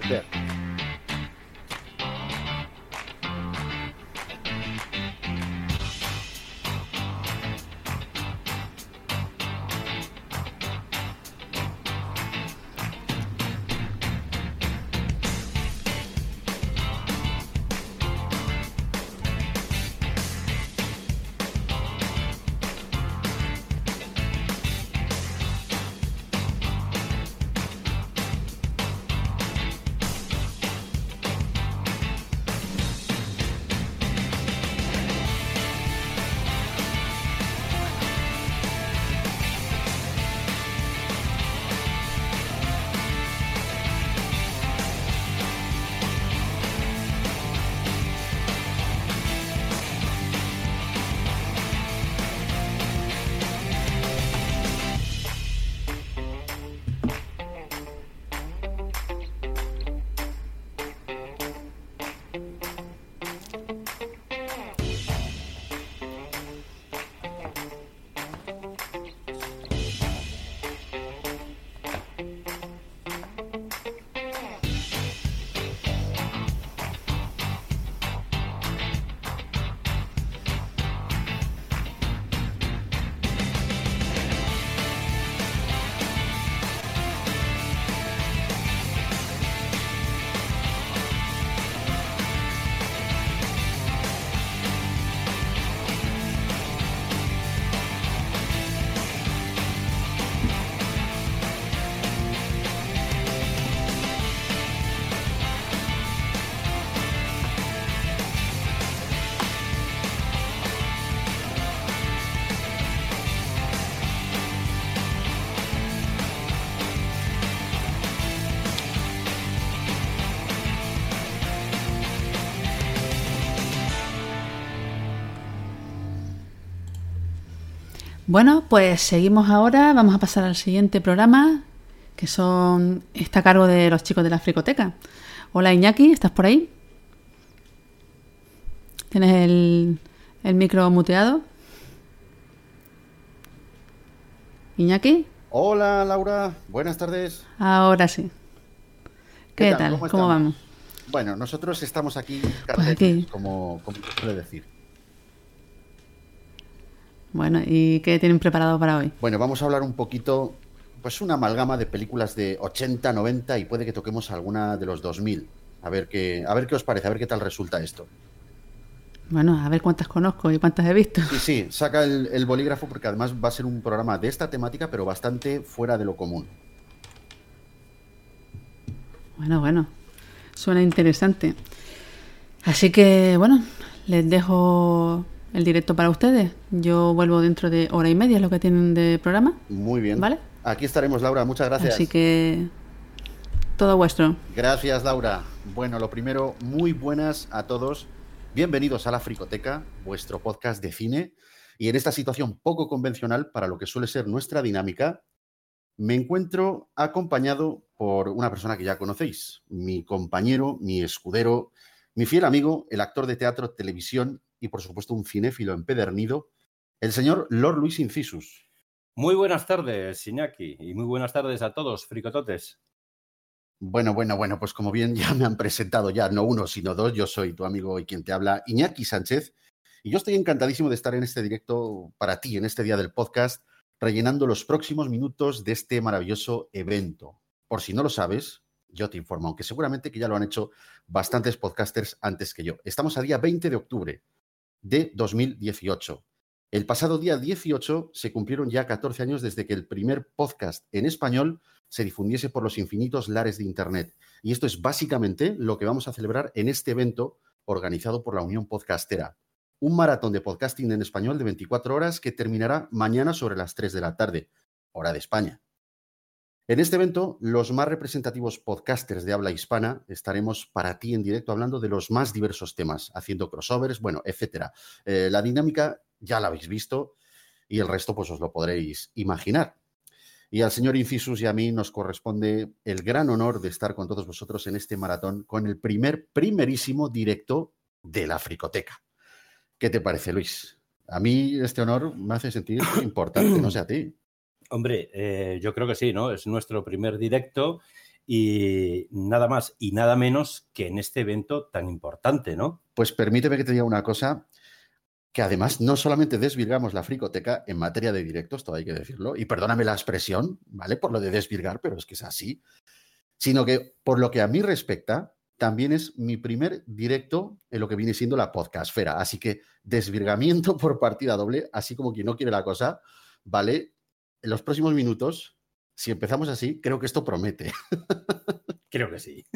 ver. Bueno, pues seguimos ahora. Vamos a pasar al siguiente programa, que está a cargo de los chicos de la Fricoteca. Hola Iñaki, ¿estás por ahí? ¿Tienes el micro muteado? ¿Iñaki? Hola Laura, buenas tardes. Ahora sí. ¿Qué tal? ¿Cómo vamos? Bueno, nosotros estamos aquí, Pues aquí. como se suele decir. Bueno, ¿y qué tienen preparado para hoy? Bueno, vamos a hablar un poquito, pues una amalgama de películas de 80, 90 y puede que toquemos alguna de los 2000. A ver qué os parece, a ver qué tal resulta esto. Bueno, a ver cuántas conozco y cuántas he visto. Sí, saca el bolígrafo porque además va a ser un programa de esta temática, pero bastante fuera de lo común. Bueno, suena interesante. Así que, bueno, les dejo el directo para ustedes. Yo vuelvo dentro de hora y media, es lo que tienen de programa. Muy bien. ¿Vale? Aquí estaremos, Laura, muchas gracias. Así que todo vuestro. Gracias, Laura. Bueno, lo primero, muy buenas a todos. Bienvenidos a La Fricoteca, vuestro podcast de cine. Y en esta situación poco convencional para lo que suele ser nuestra dinámica, me encuentro acompañado por una persona que ya conocéis, mi compañero, mi escudero, mi fiel amigo, el actor de teatro, televisión y, por supuesto, un cinéfilo empedernido, el señor Lord Luis Incisus. Muy buenas tardes, Iñaki, y muy buenas tardes a todos, fricototes. Bueno, pues como bien ya me han presentado ya, no uno, sino dos, yo soy tu amigo y quien te habla, Iñaki Sánchez, y yo estoy encantadísimo de estar en este directo para ti, en este día del podcast, rellenando los próximos minutos de este maravilloso evento. Por si no lo sabes, yo te informo, aunque seguramente que ya lo han hecho bastantes podcasters antes que yo. Estamos a día 20 de octubre de 2018. El pasado día 18 se cumplieron ya 14 años desde que el primer podcast en español se difundiese por los infinitos lares de Internet. Y esto es básicamente lo que vamos a celebrar en este evento organizado por la Unión Podcastera. Un maratón de podcasting en español de 24 horas que terminará mañana sobre las 3 de la tarde, hora de España. En este evento, los más representativos podcasters de habla hispana estaremos para ti en directo hablando de los más diversos temas, haciendo crossovers, bueno, etcétera. La dinámica ya la habéis visto y el resto pues os lo podréis imaginar. Y al señor Incisus y a mí nos corresponde el gran honor de estar con todos vosotros en este maratón con el primerísimo directo de la Fricoteca. ¿Qué te parece, Luis? A mí este honor me hace sentir importante, no sé a ti. Hombre, yo creo que sí, ¿no? Es nuestro primer directo y nada más y nada menos que en este evento tan importante, ¿no? Pues permíteme que te diga una cosa, que además no solamente desvirgamos la fricoteca en materia de directos, todo hay que decirlo, y perdóname la expresión, ¿vale? Por lo de desvirgar, pero es que es así, sino que por lo que a mí respecta, también es mi primer directo en lo que viene siendo la podcastfera. Así que desvirgamiento por partida doble, así como quien no quiere la cosa, ¿vale? En los próximos minutos, si empezamos así, creo que esto promete. Creo que sí.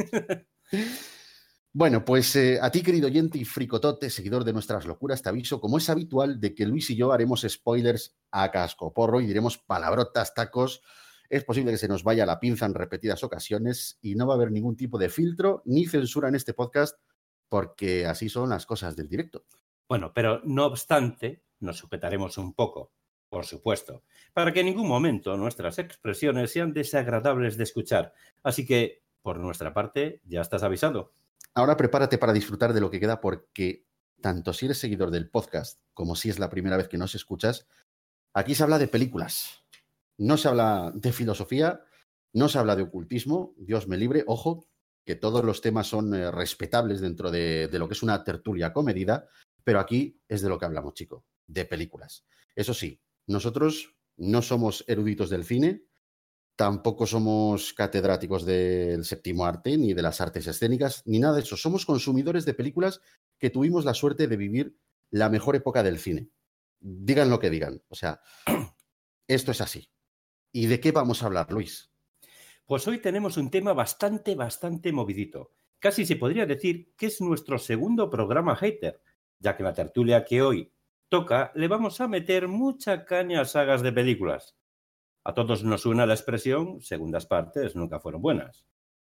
Bueno, pues a ti, querido oyente y fricotote, seguidor de nuestras locuras, te aviso, como es habitual, de que Luis y yo haremos spoilers a cascoporro y diremos palabrotas, tacos. Es posible que se nos vaya la pinza en repetidas ocasiones y no va a haber ningún tipo de filtro ni censura en este podcast porque así son las cosas del directo. Bueno, pero no obstante, nos sujetaremos un poco, por supuesto, para que en ningún momento nuestras expresiones sean desagradables de escuchar. Así que, por nuestra parte, ya estás avisado. Ahora prepárate para disfrutar de lo que queda porque tanto si eres seguidor del podcast como si es la primera vez que nos escuchas, aquí se habla de películas. No se habla de filosofía, no se habla de ocultismo, Dios me libre, ojo, que todos los temas son respetables dentro de lo que es una tertulia comedida, pero aquí es de lo que hablamos, chico, de películas. Eso sí, nosotros no somos eruditos del cine, tampoco somos catedráticos del séptimo arte, ni de las artes escénicas, ni nada de eso. Somos consumidores de películas que tuvimos la suerte de vivir la mejor época del cine. Digan lo que digan. O sea, esto es así. ¿Y de qué vamos a hablar, Luis? Pues hoy tenemos un tema bastante movidito. Casi se podría decir que es nuestro segundo programa hater, ya que la tertulia que hoy toca le vamos a meter mucha caña a sagas de películas. A todos nos suena la expresión, segundas partes nunca fueron buenas.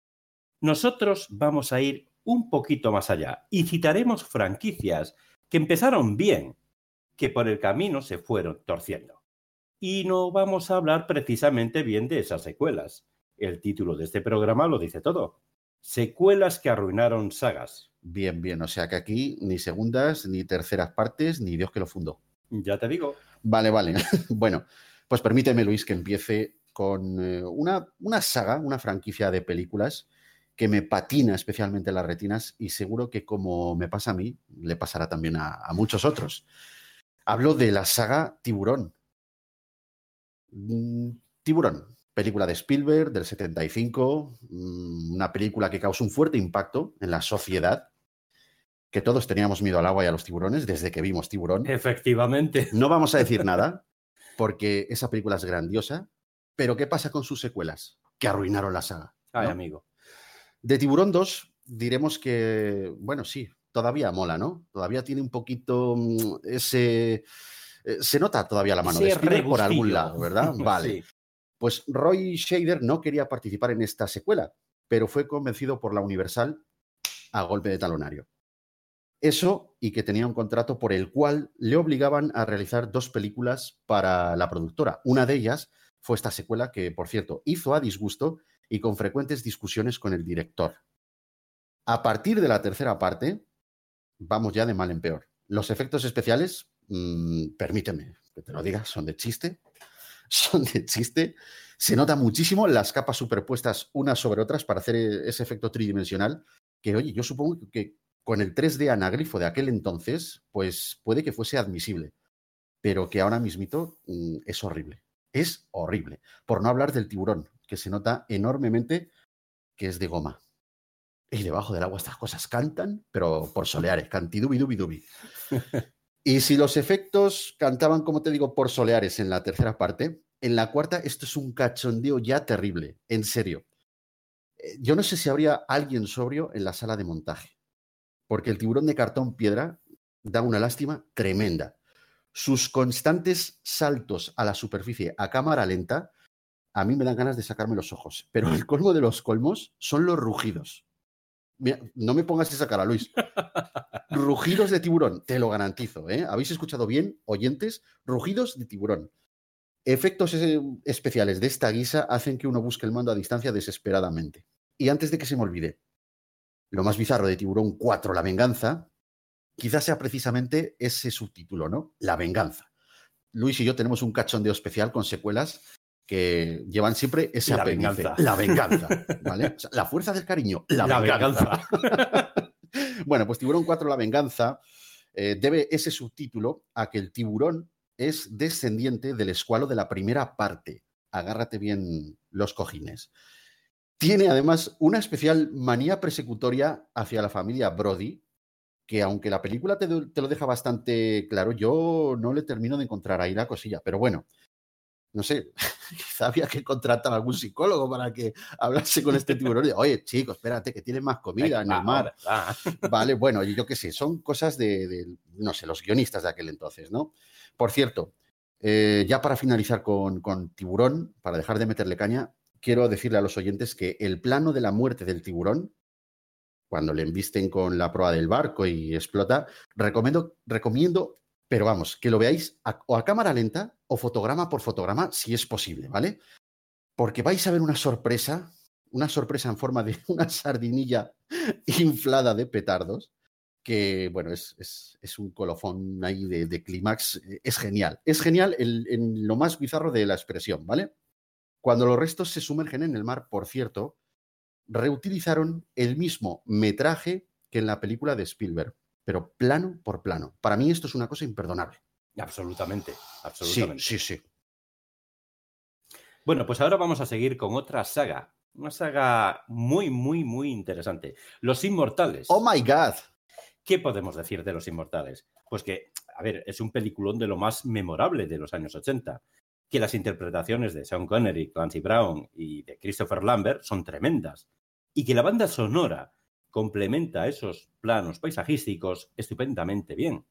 Nosotros vamos a ir un poquito más allá y citaremos franquicias que empezaron bien, que por el camino se fueron torciendo. Y no vamos a hablar precisamente bien de esas secuelas. El título de este programa lo dice todo. Secuelas que arruinaron sagas. Bien, bien. O sea que aquí ni segundas, ni terceras partes, ni Dios que lo fundó. Ya te digo. Vale, vale. Bueno, pues permíteme, Luis, que empiece con una saga, una franquicia de películas que me patina especialmente las retinas y seguro que como me pasa a mí, le pasará también a muchos otros. Hablo de la saga Tiburón. Tiburón, película de Spielberg del 75, una película que causó un fuerte impacto en la sociedad, que todos teníamos miedo al agua y a los tiburones desde que vimos Tiburón. Efectivamente. No vamos a decir nada, porque esa película es grandiosa, pero ¿qué pasa con sus secuelas? Que arruinaron la saga, ¿no? Ay, amigo. De Tiburón 2 diremos que, bueno, sí, todavía mola, ¿no? Todavía tiene un poquito ese... se nota todavía la mano de Spielberg por algún lado, ¿verdad? Vale. Sí. Pues Roy Scheider no quería participar en esta secuela, pero fue convencido por la Universal a golpe de talonario. Eso y que tenía un contrato por el cual le obligaban a realizar 2 películas para la productora. Una de ellas fue esta secuela que, por cierto, hizo a disgusto y con frecuentes discusiones con el director. A partir de la tercera parte, vamos ya de mal en peor. Los efectos especiales, permíteme que te lo diga, son de chiste. Son de chiste. Se nota muchísimo las capas superpuestas unas sobre otras para hacer ese efecto tridimensional que, oye, yo supongo que con el 3D anagrifo de aquel entonces, pues puede que fuese admisible, pero que ahora mismito es horrible. Es horrible. Por no hablar del tiburón, que se nota enormemente que es de goma. Y debajo del agua estas cosas cantan, pero por soleares, cantidubi, dubi, dubi. Y si los efectos cantaban, como te digo, por soleares en la tercera parte, en la cuarta esto es un cachondeo ya terrible, en serio. Yo no sé si habría alguien sobrio en la sala de montaje, porque el tiburón de cartón piedra da una lástima tremenda. Sus constantes saltos a la superficie a cámara lenta a mí me dan ganas de sacarme los ojos, pero el colmo de los colmos son los rugidos. Mira, no me pongas esa cara, Luis. Rugidos de tiburón, te lo garantizo, ¿eh? ¿Habéis escuchado bien, oyentes? Rugidos de tiburón. Efectos especiales de esta guisa hacen que uno busque el mando a distancia desesperadamente. Y antes de que se me olvide, lo más bizarro de Tiburón 4, La Venganza, quizás sea precisamente ese subtítulo, ¿no? La Venganza. Luis y yo tenemos un cachondeo especial con secuelas que llevan siempre ese La apéndice. venganza. La venganza, ¿vale? O sea, la fuerza del cariño, la venganza. Bueno, pues Tiburón 4, La venganza, debe ese subtítulo a que el tiburón es descendiente del escualo de la primera parte. Agárrate bien los cojines. Tiene además una especial manía persecutoria hacia la familia Brody, que aunque la película te lo deja bastante claro, yo no le termino de encontrar ahí la cosilla. Pero bueno, no sé, quizá había que contratar a algún psicólogo para que hablase con este tiburón. Oye, chico, espérate, que tienes más comida en el mar. Vale, bueno, yo qué sé, son cosas de, no sé, los guionistas de aquel entonces, ¿no? Por cierto, ya para finalizar con Tiburón, para dejar de meterle caña, quiero decirle a los oyentes que el plano de la muerte del tiburón, cuando le embisten con la proa del barco y explota, recomiendo, pero vamos, que lo veáis o a cámara lenta o fotograma por fotograma, si es posible, ¿vale? Porque vais a ver una sorpresa en forma de una sardinilla inflada de petardos, que, bueno, es un colofón ahí de clímax. Es genial en lo más bizarro de la expresión, ¿vale? Cuando los restos se sumergen en el mar, por cierto, reutilizaron el mismo metraje que en la película de Spielberg, pero plano por plano. Para mí esto es una cosa imperdonable. Absolutamente. Sí. Bueno, pues ahora vamos a seguir con otra saga. Una saga muy, muy, muy interesante. Los Inmortales. ¡Oh, my God! ¿Qué podemos decir de Los Inmortales? Pues que, a ver, es un peliculón de lo más memorable de los años 80. Que las interpretaciones de Sean Connery, Clancy Brown y de Christopher Lambert son tremendas. Y que la banda sonora complementa esos planos paisajísticos estupendamente bien.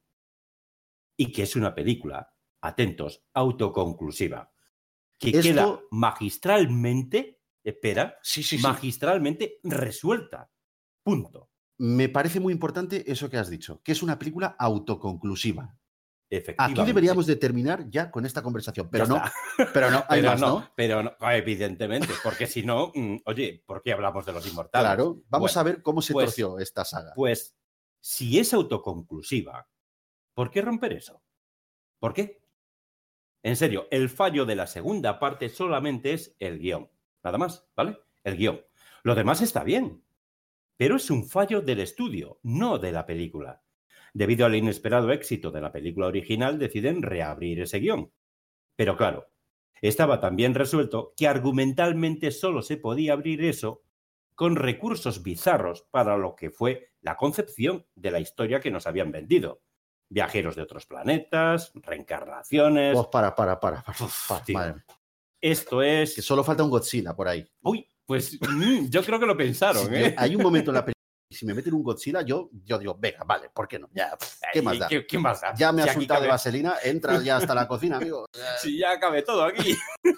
Y que es una película, atentos, autoconclusiva. Que queda magistralmente, magistralmente resuelta. Punto. Me parece muy importante eso que has dicho, que es una película autoconclusiva. Efectivamente. Aquí deberíamos de terminar ya con esta conversación, pero no, hay más, ¿no? Pero no, evidentemente, porque si no, oye, ¿por qué hablamos de Los Inmortales? Claro, vamos a ver cómo se torció esta saga. Pues, si es autoconclusiva, ¿por qué romper eso? ¿Por qué? En serio, el fallo de la segunda parte solamente es el guión. Nada más, ¿vale? El guión. Lo demás está bien, pero es un fallo del estudio, no de la película. Debido al inesperado éxito de la película original, deciden reabrir ese guión. Pero claro, estaba tan bien resuelto que argumentalmente solo se podía abrir eso con recursos bizarros para lo que fue la concepción de la historia que nos habían vendido. Viajeros de otros planetas, reencarnaciones... Pues para. Madre. Esto es... Que solo falta un Godzilla por ahí. Uy, pues yo creo que lo pensaron, ¿eh? Hay un momento en la película, si me meten un Godzilla, yo digo, venga, vale, ¿por qué no? Ya, ¿qué más da? ¿Qué más da? Ya me has soltado de vaselina, entras ya hasta la cocina, amigo. Si ya cabe todo aquí.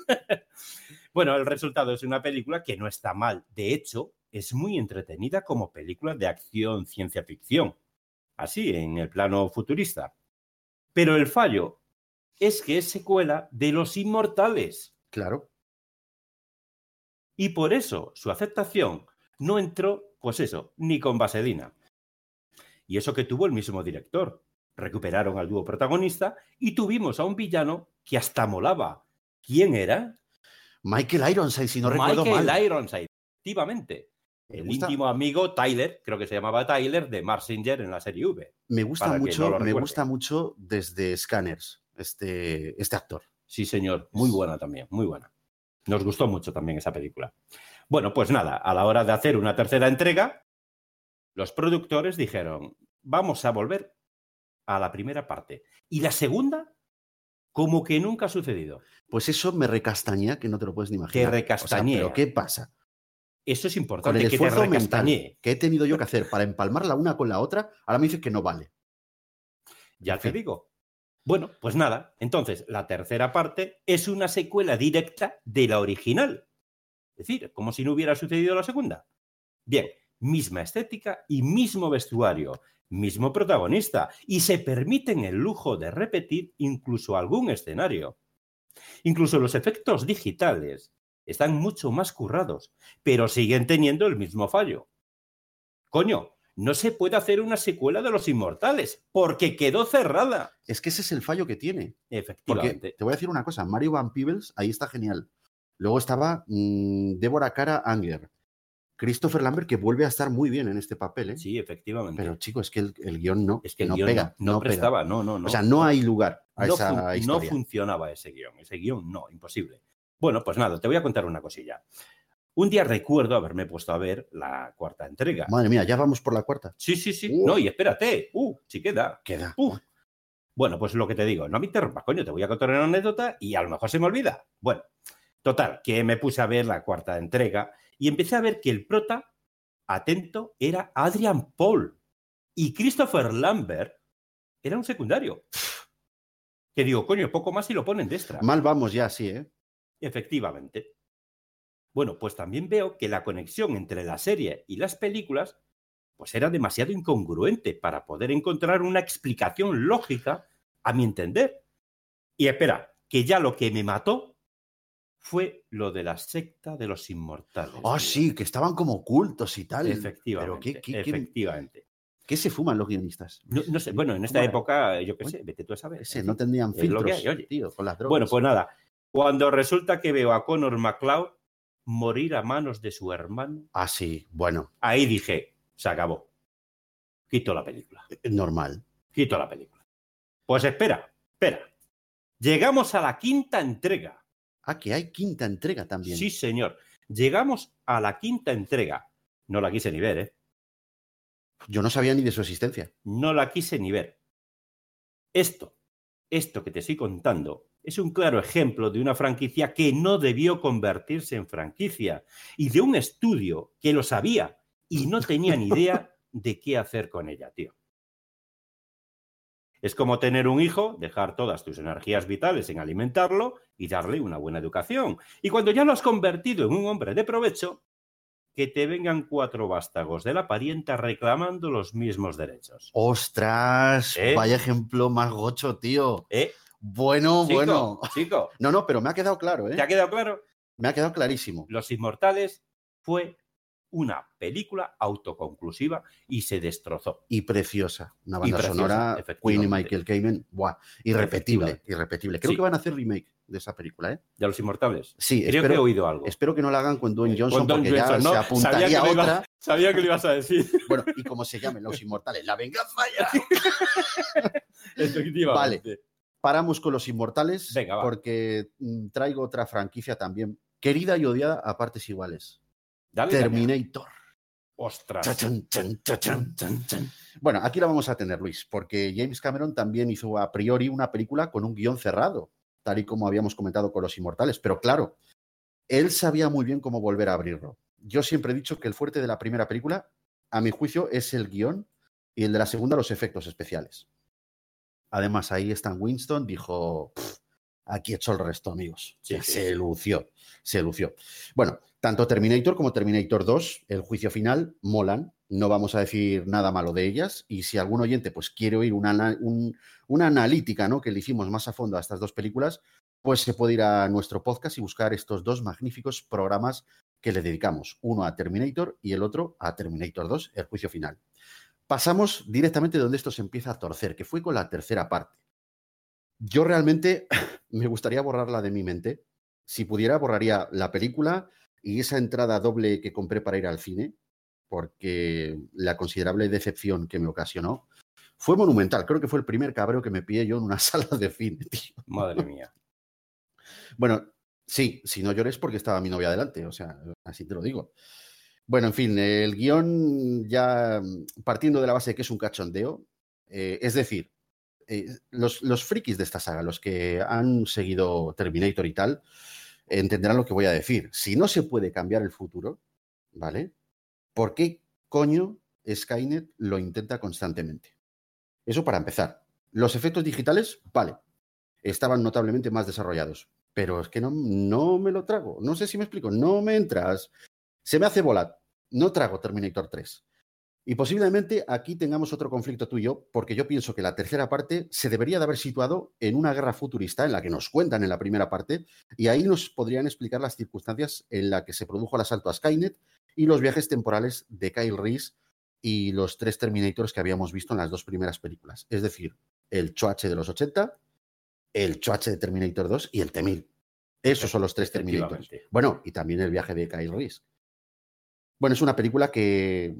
Bueno, el resultado es una película que no está mal. De hecho, es muy entretenida como película de acción ciencia ficción. Así, en el plano futurista. Pero el fallo es que es secuela de Los Inmortales. Claro. Y por eso su aceptación no entró, pues eso, ni con vaselina. Y eso que tuvo el mismo director. Recuperaron al dúo protagonista y tuvimos a un villano que hasta molaba. ¿Quién era? Michael Ironside, si no recuerdo mal. Michael Ironside, efectivamente. El íntimo amigo Tyler, creo que se llamaba Tyler, de Mark Singer en la serie V. Me gusta mucho desde Scanners, este actor. Sí, señor. Muy buena también, muy buena. Nos gustó mucho también esa película. Bueno, pues nada, a la hora de hacer una tercera entrega, los productores dijeron, vamos a volver a la primera parte. Y la segunda, como que nunca ha sucedido. Pues eso me recastañea, que no te lo puedes ni imaginar. Te recastañea. ¿Pero qué pasa? Eso es importante, con el esfuerzo que te recastañee. mental que he tenido yo que hacer para empalmar la una con la otra, ahora me dices que no vale. Ya te digo. Bueno, pues nada. Entonces, la tercera parte es una secuela directa de la original. Es decir, como si no hubiera sucedido la segunda. Bien, misma estética y mismo vestuario, mismo protagonista, y se permiten el lujo de repetir incluso algún escenario. Incluso los efectos digitales están mucho más currados, pero siguen teniendo el mismo fallo. Coño, no se puede hacer una secuela de Los Inmortales, porque quedó cerrada. Es que ese es el fallo que tiene. Efectivamente. Porque te voy a decir una cosa, Mario Van Peebles ahí está genial. Luego estaba Deborah Kara Unger. Christopher Lambert, que vuelve a estar muy bien en este papel, ¿eh? Sí, efectivamente. Pero, chico, es que el guión no, es que el no guión pega. no prestaba, pega. no. O sea, no hay lugar a esa historia. No funcionaba ese guión no, imposible. Bueno, pues nada, te voy a contar una cosilla. Un día recuerdo haberme puesto a ver la cuarta entrega. Madre mía, ¿ya vamos por la cuarta? Sí. No, y espérate. Sí queda. Queda. Bueno, pues lo que te digo, no me interrumpas, coño, te voy a contar una anécdota y a lo mejor se me olvida. Bueno, total, que me puse a ver la cuarta entrega y empecé a ver que el prota, atento, era Adrian Paul y Christopher Lambert era un secundario. Que digo, coño, poco más y lo ponen de extra. Mal vamos ya, sí, ¿eh? Efectivamente. Bueno, pues también veo que la conexión entre la serie y las películas pues era demasiado incongruente para poder encontrar una explicación lógica a mi entender. Y espera, que ya lo que me mató fue lo de la secta de los inmortales. Oh, sí, que estaban como ocultos y tal. Efectivamente, Pero efectivamente. ¿Qué se fuman los guionistas? No sé, bueno, en esta época, yo qué sé, vete tú a saber. No tendrían filtros, tío, con las drogas. Bueno, pues nada, cuando resulta que veo a Connor McLeod morir a manos de su hermano. Ah, sí, bueno. Ahí dije, se acabó. Quito la película. Normal. Quito la película. Pues espera. Llegamos a la quinta entrega. Ah, que hay quinta entrega también. Sí, señor. Llegamos a la quinta entrega. No la quise ni ver, ¿eh? Yo no sabía ni de su existencia. No la quise ni ver. Esto que te estoy contando es un claro ejemplo de una franquicia que no debió convertirse en franquicia y de un estudio que lo sabía y no tenía ni idea de qué hacer con ella, tío. Es como tener un hijo, dejar todas tus energías vitales en alimentarlo y darle una buena educación. Y cuando ya lo has convertido en un hombre de provecho, que te vengan 4 vástagos de la parienta reclamando los mismos derechos. ¡Ostras! Vaya ejemplo más gocho, tío. Bueno. Chico. No, pero me ha quedado claro, ¿eh? ¿Te ha quedado claro? Me ha quedado clarísimo. Los Inmortales fue una película autoconclusiva y se destrozó. Y preciosa. Una banda sonora, Queen y Michael Kamen. ¡Buah! Irrepetible. Creo que van a hacer remake de esa película, ¿eh? ¿De Los Inmortales? Sí, creo que he oído algo. Espero que no la hagan con Dwayne Johnson, porque Johnson, ya se apuntaría a otra. Sabía que lo ibas a decir. Bueno, y como se llamen Los Inmortales, ¡la venganza ya! Efectivamente. Vale, paramos con Los Inmortales. Venga, va. Porque traigo otra franquicia también, querida y odiada a partes iguales. Dale, Terminator. ¡Ostras! Chan. Bueno, aquí la vamos a tener, Luis, porque James Cameron también hizo a priori una película con un guión cerrado, tal y como habíamos comentado con Los Inmortales. Pero claro, él sabía muy bien cómo volver a abrirlo. Yo siempre he dicho que el fuerte de la primera película, a mi juicio, es el guión y el de la segunda, los efectos especiales. Además, ahí Stan Winston dijo... Aquí he hecho el resto, amigos. Se lució. Bueno, tanto Terminator como Terminator 2, el juicio final, molan. No vamos a decir nada malo de ellas. Y si algún oyente pues quiere oír una analítica, ¿no?, que le hicimos más a fondo a estas dos películas, pues se puede ir a nuestro podcast y buscar estos dos magníficos programas que le dedicamos. Uno a Terminator y el otro a Terminator 2, el juicio final. Pasamos directamente donde esto se empieza a torcer, que fue con la tercera parte. Yo realmente me gustaría borrarla de mi mente. Si pudiera, borraría la película y esa entrada doble que compré para ir al cine, porque la considerable decepción que me ocasionó fue monumental. Creo que fue el primer cabreo que me pillé yo en una sala de cine, tío. Madre mía. Bueno, sí, si no llores porque estaba mi novia delante, o sea, así te lo digo. Bueno, en fin, el guión ya partiendo de la base de que es un cachondeo, es decir, los frikis de esta saga, los que han seguido Terminator y tal, entenderán lo que voy a decir. Si no se puede cambiar el futuro, ¿vale? ¿Por qué coño Skynet lo intenta constantemente? Eso para empezar. Los efectos digitales, vale, estaban notablemente más desarrollados, pero es que no me lo trago. No sé si me explico, no me entras. Se me hace volar. No trago Terminator 3. Y posiblemente aquí tengamos otro conflicto tú y yo, porque yo pienso que la tercera parte se debería de haber situado en una guerra futurista en la que nos cuentan en la primera parte, y ahí nos podrían explicar las circunstancias en las que se produjo el asalto a Skynet y los viajes temporales de Kyle Reese y los 3 Terminators que habíamos visto en las 2 primeras películas. Es decir, el Choache de los 80, el Choache de Terminator 2 y el T-1000. Esos son los 3 Terminators. Bueno, y también el viaje de Kyle Reese. Bueno, es una película que,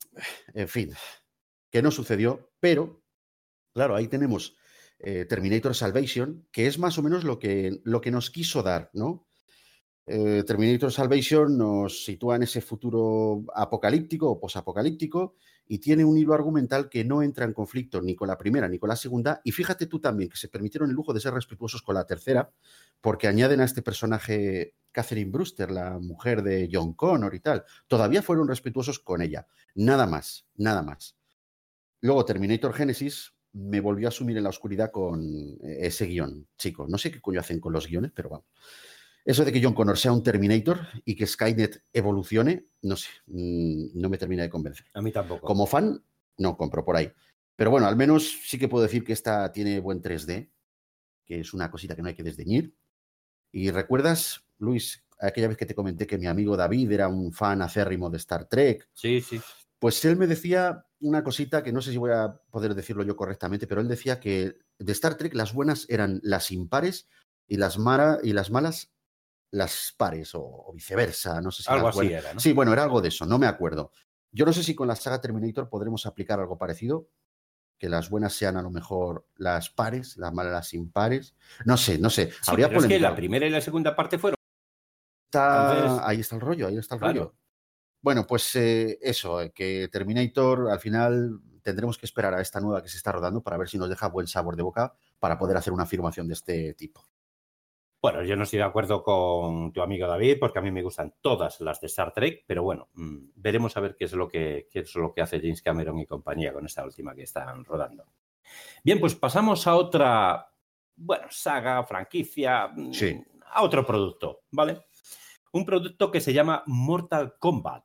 en fin, que no sucedió, pero, claro, ahí tenemos Terminator Salvation, que es más o menos lo que nos quiso dar, ¿no? Terminator Salvation nos sitúa en ese futuro apocalíptico o posapocalíptico y tiene un hilo argumental que no entra en conflicto ni con la primera ni con la segunda. Y fíjate tú también que se permitieron el lujo de ser respetuosos con la tercera, porque añaden a este personaje Catherine Brewster, la mujer de John Connor y tal. Todavía fueron respetuosos con ella. Nada más, nada más. Luego Terminator Genesis me volvió a sumir en la oscuridad con ese guión, chicos. No sé qué coño hacen con los guiones, pero vamos. Eso de que John Connor sea un Terminator y que Skynet evolucione, no sé, no me termina de convencer. A mí tampoco. Como fan, no compro por ahí. Pero bueno, al menos sí que puedo decir que esta tiene buen 3D, que es una cosita que no hay que desdeñir. ¿Y recuerdas, Luis, aquella vez que te comenté que mi amigo David era un fan acérrimo de Star Trek? Sí, sí. Pues él me decía una cosita que no sé si voy a poder decirlo yo correctamente, pero él decía que de Star Trek las buenas eran las impares y las malas las pares o viceversa, no sé si algo así era, ¿no? Sí, bueno, era algo de eso, no me acuerdo. Yo no sé si con la saga Terminator podremos aplicar algo parecido, que las buenas sean a lo mejor las pares, las malas las impares. No sé. Sí, habría pero es que la primera y la segunda parte fueron. Entonces, ahí está el rollo, rollo. Bueno, pues eso, que Terminator al final tendremos que esperar a esta nueva que se está rodando para ver si nos deja buen sabor de boca para poder hacer una afirmación de este tipo. Bueno, yo no estoy de acuerdo con tu amigo David porque a mí me gustan todas las de Star Trek, pero bueno, veremos a ver qué es lo que hace James Cameron y compañía con esta última que están rodando. Bien, pues pasamos a otra, saga, franquicia, sí, a otro producto, ¿vale? Un producto que se llama Mortal Kombat.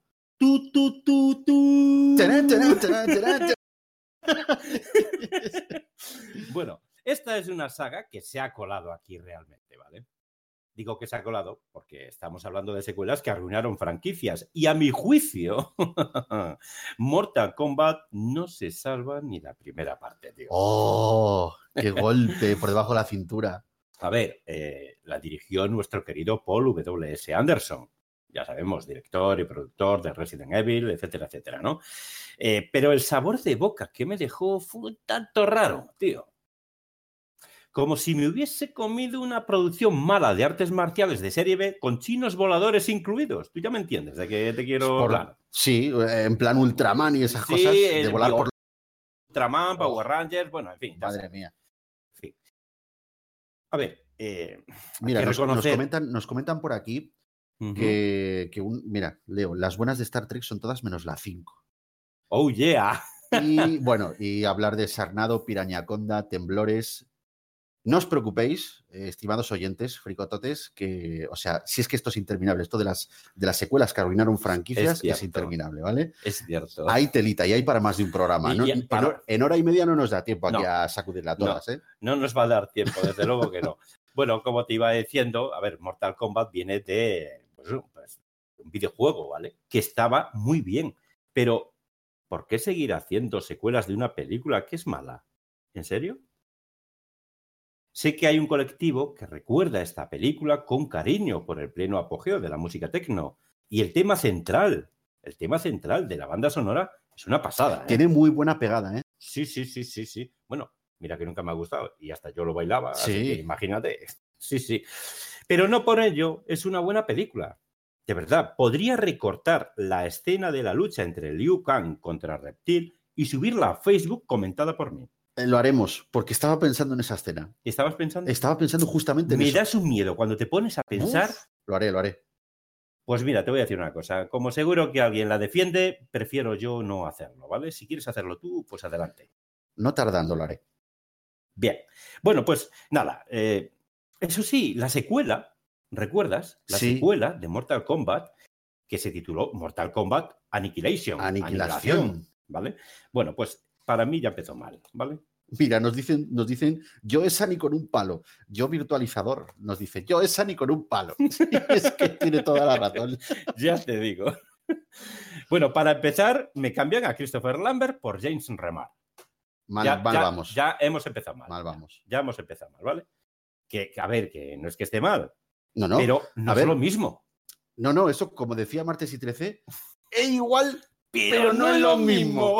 Bueno, esta es una saga que se ha colado aquí realmente, ¿vale? Digo que se ha colado porque estamos hablando de secuelas que arruinaron franquicias y a mi juicio Mortal Kombat no se salva ni la primera parte, tío. ¡Oh! ¡Qué golpe por debajo de la cintura! A ver, la dirigió nuestro querido Paul W.S. Anderson. Ya sabemos, director y productor de Resident Evil, etcétera, etcétera, ¿no? Pero el sabor de boca que me dejó fue un tanto raro, tío. Como si me hubiese comido una producción mala de artes marciales de serie B con chinos voladores incluidos. Tú ya me entiendes de qué te quiero hablar. Sí, en plan Ultraman y esas cosas de volar por... Ultraman, Power Rangers, bueno, en fin. Madre mía. Sí. A ver, mira, nos comentan por aquí que mira, Leo, las buenas de Star Trek son todas menos la 5. Oh, yeah. Y bueno, y hablar de Sarnado, Pirañaconda, Temblores... No os preocupéis, estimados oyentes, fricototes, que, o sea, si es que esto es interminable, esto de las secuelas que arruinaron franquicias es interminable, ¿vale? Es cierto. Hay telita y hay para más de un programa. En hora y media no nos da tiempo aquí a sacudirla todas, ¿eh? No nos va a dar tiempo, desde luego que no. Bueno, como te iba diciendo, a ver, Mortal Kombat viene de un videojuego, ¿vale? Que estaba muy bien, pero ¿por qué seguir haciendo secuelas de una película que es mala? ¿En serio? Sé que hay un colectivo que recuerda esta película con cariño por el pleno apogeo de la música techno. Y el tema central de la banda sonora es una pasada, ¿eh? Tiene muy buena pegada, ¿eh? Sí. Bueno, mira que nunca me ha gustado y hasta yo lo bailaba, sí. Así que imagínate. Sí. Pero no por ello es una buena película. De verdad, podría recortar la escena de la lucha entre Liu Kang contra Reptil y subirla a Facebook comentada por mí. Lo haremos, porque estaba pensando en esa escena. ¿Estabas pensando? Estaba pensando justamente en eso. Me das un miedo cuando te pones a pensar. Lo haré. Pues mira, te voy a decir una cosa. Como seguro que alguien la defiende, prefiero yo no hacerlo, ¿vale? Si quieres hacerlo tú, pues adelante. No tardando, lo haré. Bien. Bueno, pues nada. Eso sí, la secuela, ¿recuerdas? La secuela de Mortal Kombat, que se tituló Mortal Kombat Aniquilación, ¿vale? Bueno, pues para mí ya empezó mal, ¿vale? Mira, nos dicen, yo es Sani con un palo. Yo virtualizador, nos dice, yo es Sani con un palo. Es que tiene toda la razón. Ya te digo. Bueno, para empezar, me cambian a Christopher Lambert por James Remar. Mal vamos. Ya hemos empezado mal. Mal vamos. Ya hemos empezado mal, ¿vale? Que, a ver, que no es que esté mal, No. Pero no A es ver, lo mismo. No, eso, como decía Martes y 13, es igual, Pero no es lo mismo.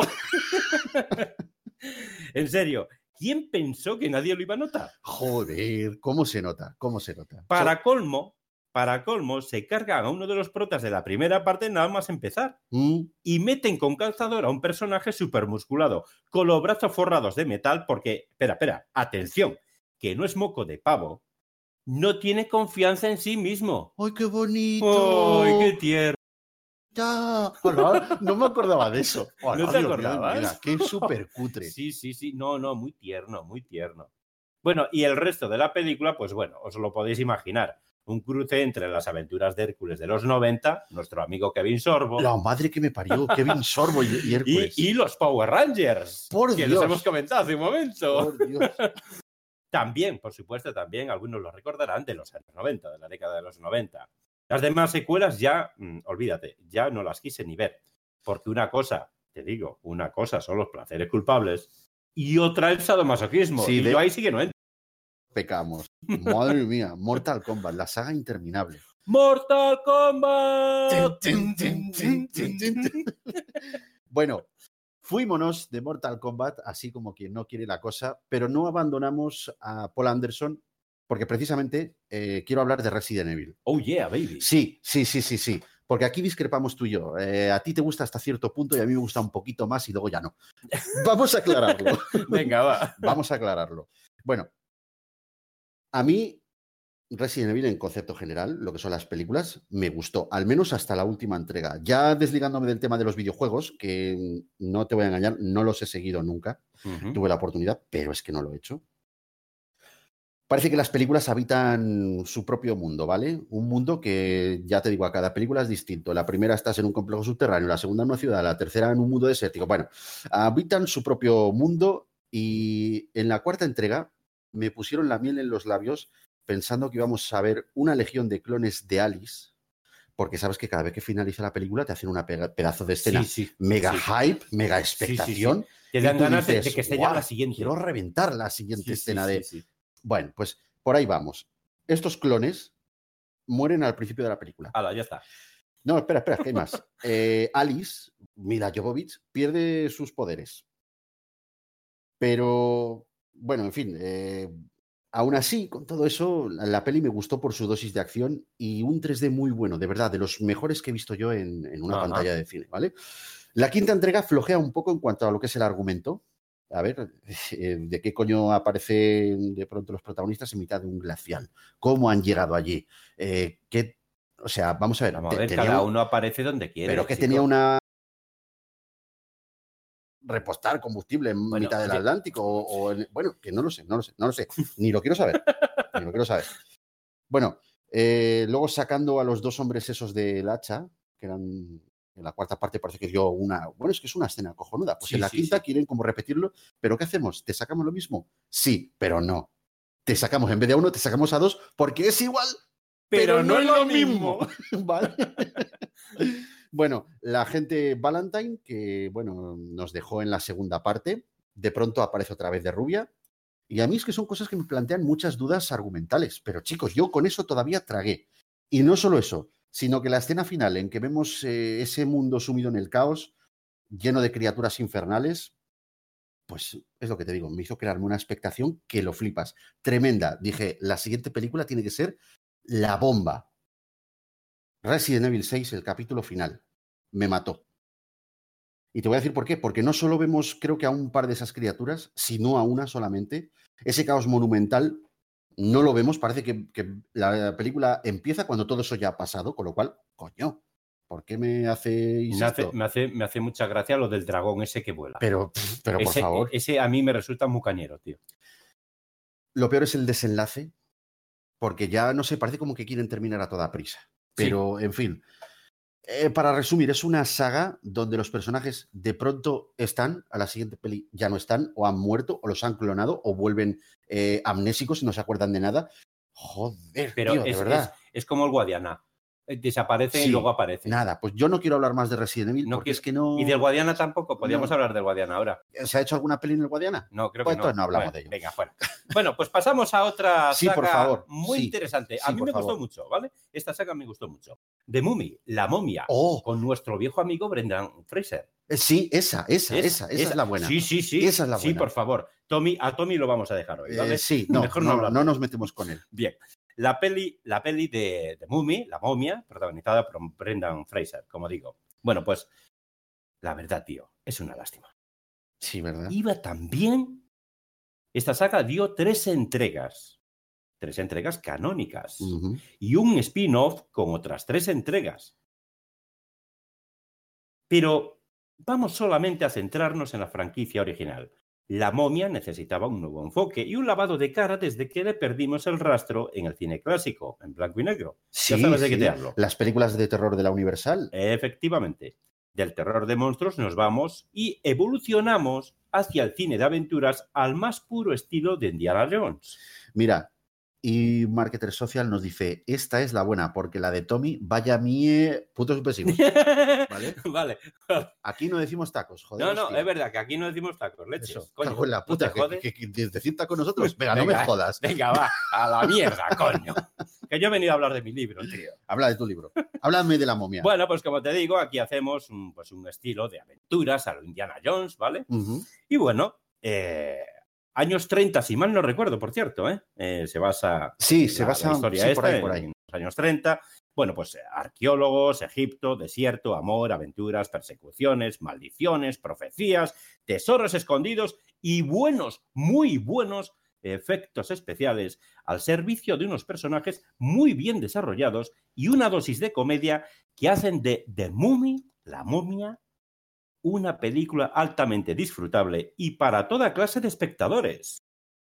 En serio, ¿quién pensó que nadie lo iba a notar? Joder, ¿cómo se nota? ¿Cómo se nota? Para colmo, se cargan a uno de los protas de la primera parte nada más empezar. Y meten con calzador a un personaje supermusculado, con los brazos forrados de metal, porque, espera, atención, que no es moco de pavo, no tiene confianza en sí mismo. ¡Ay, qué bonito! ¡Ay, qué tierno! ¡Ya! Hola, no me acordaba de eso. Hola, ¿No te Dios, acordabas? mira, qué súper cutre. Sí, no, muy tierno, muy tierno. Bueno, y el resto de la película, pues bueno, os lo podéis imaginar. Un cruce entre las aventuras de Hércules de los 90, nuestro amigo Kevin Sorbo. La madre que me parió, Kevin Sorbo y Hércules. Y los Power Rangers. Por que Dios. los hemos comentado hace un momento. Por Dios. También, por supuesto, algunos lo recordarán de los años 90, de la década de los 90. Las demás secuelas ya, olvídate, ya no las quise ni ver. Porque una cosa son los placeres culpables y otra el sadomasoquismo. Sí, y yo ahí sí que no entro. Pecamos. Madre mía, Mortal Kombat, la saga interminable. ¡Mortal Kombat! Bueno, fuímonos de Mortal Kombat, así como quien no quiere la cosa, pero no abandonamos a Paul Anderson, porque precisamente quiero hablar de Resident Evil. Oh yeah, baby. Sí. Porque aquí discrepamos tú y yo. A ti te gusta hasta cierto punto y a mí me gusta un poquito más y luego ya no. Vamos a aclararlo. Venga, va. Vamos a aclararlo. Bueno, a mí Resident Evil en concepto general, lo que son las películas, me gustó, al menos hasta la última entrega. Ya desligándome del tema de los videojuegos, que no te voy a engañar, no los he seguido nunca. Tuve la oportunidad, pero es que no lo he hecho. Parece que las películas habitan su propio mundo, ¿vale? Un mundo que, ya te digo, a cada película es distinto. La primera estás en un complejo subterráneo, la segunda en una ciudad, la tercera en un mundo desértico. Bueno, habitan su propio mundo y en la cuarta entrega me pusieron la miel en los labios pensando que íbamos a ver una legión de clones de Alice, porque sabes que cada vez que finaliza la película te hacen una pedazo de escena mega hype, mega expectación. Te dan ganas de que esté ya la siguiente. Quiero reventar la siguiente escena de... Bueno, pues por ahí vamos. Estos clones mueren al principio de la película. ¡Hala, ya está! No, espera, que hay más. Alice, Mila Jovovich, pierde sus poderes. Pero, bueno, en fin, aún así, con todo eso, la peli me gustó por su dosis de acción y un 3D muy bueno, de verdad, de los mejores que he visto yo en una pantalla de cine, ¿vale? La quinta entrega flojea un poco en cuanto a lo que es el argumento. A ver, ¿de qué coño aparecen de pronto los protagonistas en mitad de un glacial? ¿Cómo han llegado allí? O sea, vamos a ver. Vamos a ver, cada uno aparece donde quiere. Pero que tenía una... repostar combustible en mitad del Atlántico bueno, que no lo sé. Ni lo quiero saber. Bueno, luego sacando a los dos hombres esos del hacha, que eran... En la cuarta parte parece que dio una... Bueno, es que es una escena cojonuda. Pues en la quinta quieren como repetirlo. ¿Pero qué hacemos? ¿Te sacamos lo mismo? Sí, pero no. Te sacamos, en vez de a uno, te sacamos a dos porque es igual, pero no es lo mismo. ¿Vale? Bueno, la agente Valentine, que, bueno, nos dejó en la segunda parte, de pronto aparece otra vez de rubia. Y a mí es que son cosas que me plantean muchas dudas argumentales. Pero, chicos, yo con eso todavía tragué. Y no solo eso, sino que la escena final en que vemos ese mundo sumido en el caos, lleno de criaturas infernales, pues es lo que te digo, me hizo crearme una expectación que lo flipas. Tremenda. Dije, la siguiente película tiene que ser la bomba. Resident Evil 6, el capítulo final. Me mató. Y te voy a decir por qué. Porque no solo vemos, creo que a un par de esas criaturas, sino a una solamente. Ese caos monumental no lo vemos. Parece que la película empieza cuando todo eso ya ha pasado, con lo cual, coño, ¿por qué me hacéis esto? Me hace mucha gracia lo del dragón ese que vuela. Pero por favor. Ese a mí me resulta muy cañero, tío. Lo peor es el desenlace, porque ya, no sé, parece como que quieren terminar a toda prisa. Pero, en fin, para resumir, es una saga donde los personajes de pronto están, a la siguiente peli ya no están, o han muerto, o los han clonado, o vuelven amnésicos y no se acuerdan de nada. Joder, pero tío, de verdad. Es como el Guadiana. desaparecen Sí, y luego aparecen. Nada, pues yo no quiero hablar más de Resident Evil No porque quiero- es que no... Y del Guadiana tampoco. Podríamos No. hablar del Guadiana ahora. ¿Se ha hecho alguna peli en el Guadiana? No, creo Pues que no. entonces no hablamos Bueno, de ello. Venga, fuera. Bueno, pues pasamos a otra Sí, saga por favor. muy Sí. interesante. A Sí, mí por me gustó favor. mucho, ¿vale? Esta saga me gustó mucho. The Mummy, La Momia, ¡Oh! con nuestro viejo amigo Brendan Fraser. Sí, esa es la buena. Sí. Esa es la Sí, buena. por favor. A Tommy lo vamos a dejar hoy, ¿vale? Sí, Mejor no hablar. no nos metemos con él. Bien. La peli de Mummy, La Momia, protagonizada por Brendan Fraser, como digo. Bueno, pues la verdad, tío, es una lástima. Sí, ¿verdad? Iba tan bien. Esta saga dio 3 entregas. 3 entregas canónicas. Ujú. Y un spin-off con otras 3 entregas. Pero vamos solamente a centrarnos en la franquicia original. La Momia necesitaba un nuevo enfoque y un lavado de cara desde que le perdimos el rastro en el cine clásico, en blanco y negro. Sí, Ya sabes de qué sí. te hablo. Las películas de terror de la Universal. Efectivamente. Del terror de monstruos nos vamos y evolucionamos hacia el cine de aventuras al más puro estilo de Indiana Jones. Mira, y Marketer Social nos dice, esta es la buena, porque la de Tommy, vaya mie, putos supresivos. ¿Vale? Vale. Aquí no decimos tacos, joder. No, hostia. es verdad que aquí no decimos tacos, leches. Eso, Coño, cago en la ¿no puta, te jodes? que decir tacos nosotros. Venga, no me Venga, jodas. Venga, va, a la mierda, coño. Que yo he venido a hablar de mi libro, tío. Habla de tu libro. Háblame de la momia. Bueno, pues como te digo, aquí hacemos un estilo de aventuras a lo Indiana Jones, ¿vale? Ujú. Y bueno, años 30, si mal no recuerdo, por cierto, se basa Sí, se la basa historia sí, esta por ahí. en los años 30. Bueno, pues arqueólogos, Egipto, desierto, amor, aventuras, persecuciones, maldiciones, profecías, tesoros escondidos y buenos, muy buenos efectos especiales al servicio de unos personajes muy bien desarrollados y una dosis de comedia que hacen de The Mummy, La Momia, una película altamente disfrutable y para toda clase de espectadores.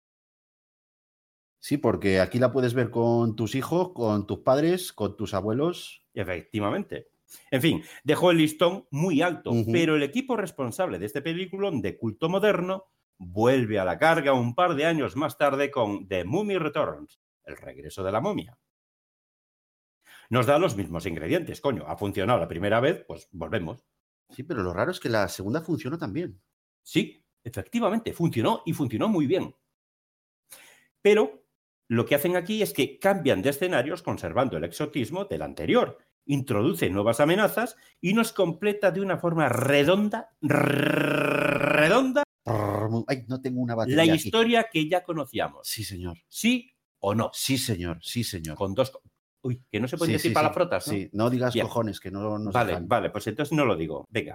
Sí, porque aquí la puedes ver con tus hijos, con tus padres, con tus abuelos. Efectivamente. En fin, dejó el listón muy alto, Ujú. pero el equipo responsable de este peliculón de culto moderno vuelve a la carga un par de años más tarde con The Mummy Returns, el regreso de la momia. Nos da los mismos ingredientes, coño. Ha funcionado la primera vez, pues volvemos. Sí, pero lo raro es que la segunda funcionó también. Sí, efectivamente, funcionó y funcionó muy bien. Pero lo que hacen aquí es que cambian de escenarios conservando el exotismo del anterior, introduce nuevas amenazas y nos completa de una forma redonda, Ay, no tengo una la batería aquí. historia que ya conocíamos. Sí, señor. ¿Sí o no? Sí, señor. Sí, señor. Con dos... Uy, que no se puede Sí, decir sí, palabrotas, ¿no? Sí, no digas Bien. cojones, que no nos Vale, dejan. vale, pues entonces no lo digo. Venga.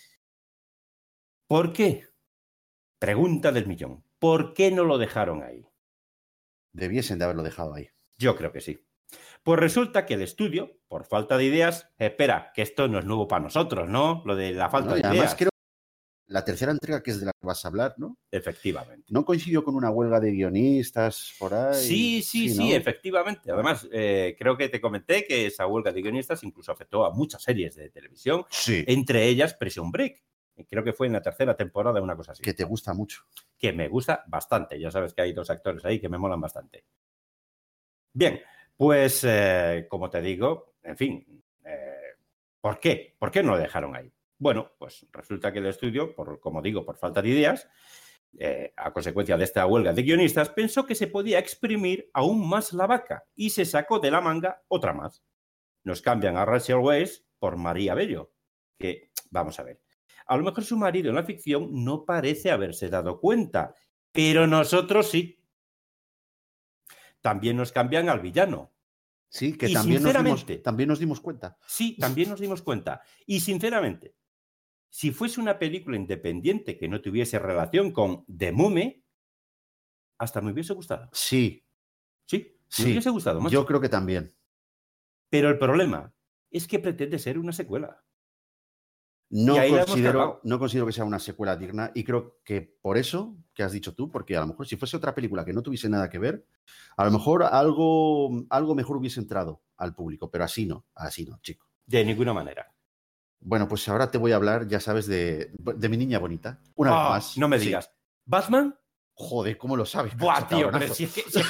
¿Por qué? Pregunta del millón. ¿Por qué no lo dejaron ahí? Debiesen de haberlo dejado ahí. Yo creo que sí. Pues resulta que el estudio, por falta de ideas, espera, que esto no es nuevo para nosotros, ¿no? Lo de la falta ¿No? de Y además ideas. creo que la tercera entrega, que es de la que vas a hablar, ¿no? Efectivamente. ¿No coincidió con una huelga de guionistas por ahí? Sí, ¿no? efectivamente. Además, creo que te comenté que esa huelga de guionistas incluso afectó a muchas series de televisión, Sí. entre ellas Prison Break. Creo que fue en la tercera temporada, una cosa así. Que te gusta mucho. Que me gusta bastante. Ya sabes que hay dos actores ahí que me molan bastante. Bien, pues como te digo, en fin, ¿por qué? ¿Por qué no lo dejaron ahí? Bueno, pues resulta que el estudio, como digo, por falta de ideas, a consecuencia de esta huelga de guionistas, pensó que se podía exprimir aún más la vaca y se sacó de la manga otra más. Nos cambian a Rachel Weisz por María Bello, que, vamos a ver, a lo mejor su marido en la ficción no parece haberse dado cuenta, pero nosotros sí. También nos cambian al villano. Sí, que Y también sinceramente, nos dimos cuenta. Sí, también nos dimos cuenta. Y sinceramente, si fuese una película independiente que no tuviese relación con The Mummy, hasta me hubiese gustado. Sí. Sí, Sí. me hubiese gustado, macho. Yo creo que también. Pero el problema es que pretende ser una secuela. No Y ahí la hemos considero, cagado. no considero que sea una secuela digna y creo que por eso que has dicho tú, porque a lo mejor si fuese otra película que no tuviese nada que ver, a lo mejor algo mejor hubiese entrado al público, pero así no, chico. De ninguna manera. Bueno, pues ahora te voy a hablar, ya sabes, de mi niña bonita. Una vez más. No me Sí. digas. ¿Batman? Joder, ¿cómo lo sabes? Buah, macho, tío, pero cabronazo? si es que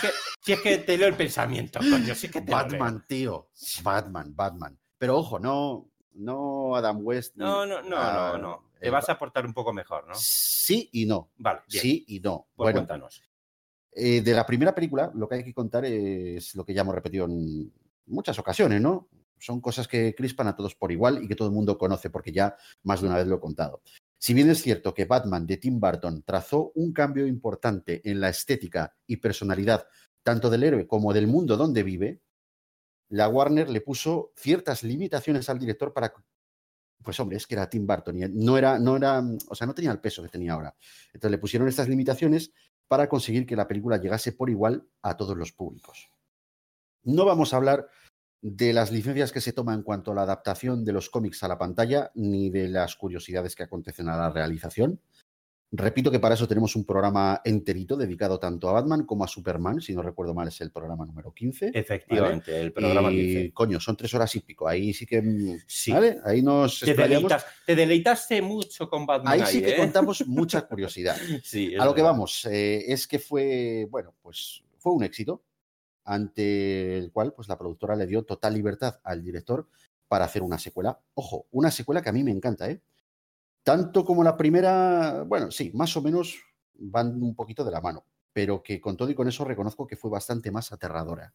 Si es que te leo el pensamiento, coño, si es que te Batman, lo leo. tío. Batman. Pero ojo, no Adam West. No. Te vas a portar un poco mejor, ¿no? Sí y no. Vale, bien. Sí y no. Pues bueno, cuéntanos. De la primera película, lo que hay que contar es lo que ya hemos repetido en muchas ocasiones, ¿no? Son cosas que crispan a todos por igual y que todo el mundo conoce porque ya más de una vez lo he contado. Si bien es cierto que Batman de Tim Burton trazó un cambio importante en la estética y personalidad tanto del héroe como del mundo donde vive, la Warner le puso ciertas limitaciones al director para... Pues hombre, es que era Tim Burton y no tenía el peso que tenía ahora. Entonces le pusieron estas limitaciones para conseguir que la película llegase por igual a todos los públicos. No vamos a hablar de las licencias que se toman en cuanto a la adaptación de los cómics a la pantalla, ni de las curiosidades que acontecen a la realización. Repito que para eso tenemos un programa enterito dedicado tanto a Batman como a Superman, si no recuerdo mal es el programa número 15. Efectivamente, ¿vale? El programa y, 15. Coño, son 3 horas y pico, ahí sí que... Sí. ¿Vale? Ahí nos explayamos. Te deleitaste mucho con Batman. Ahí sí que contamos mucha curiosidad. Sí, a lo que vamos, es que fue un éxito, ante el cual pues la productora le dio total libertad al director para hacer una secuela. Ojo, una secuela que a mí me encanta, ¿eh? Tanto como la primera, bueno, sí, más o menos van un poquito de la mano, pero que con todo y con eso reconozco que fue bastante más aterradora.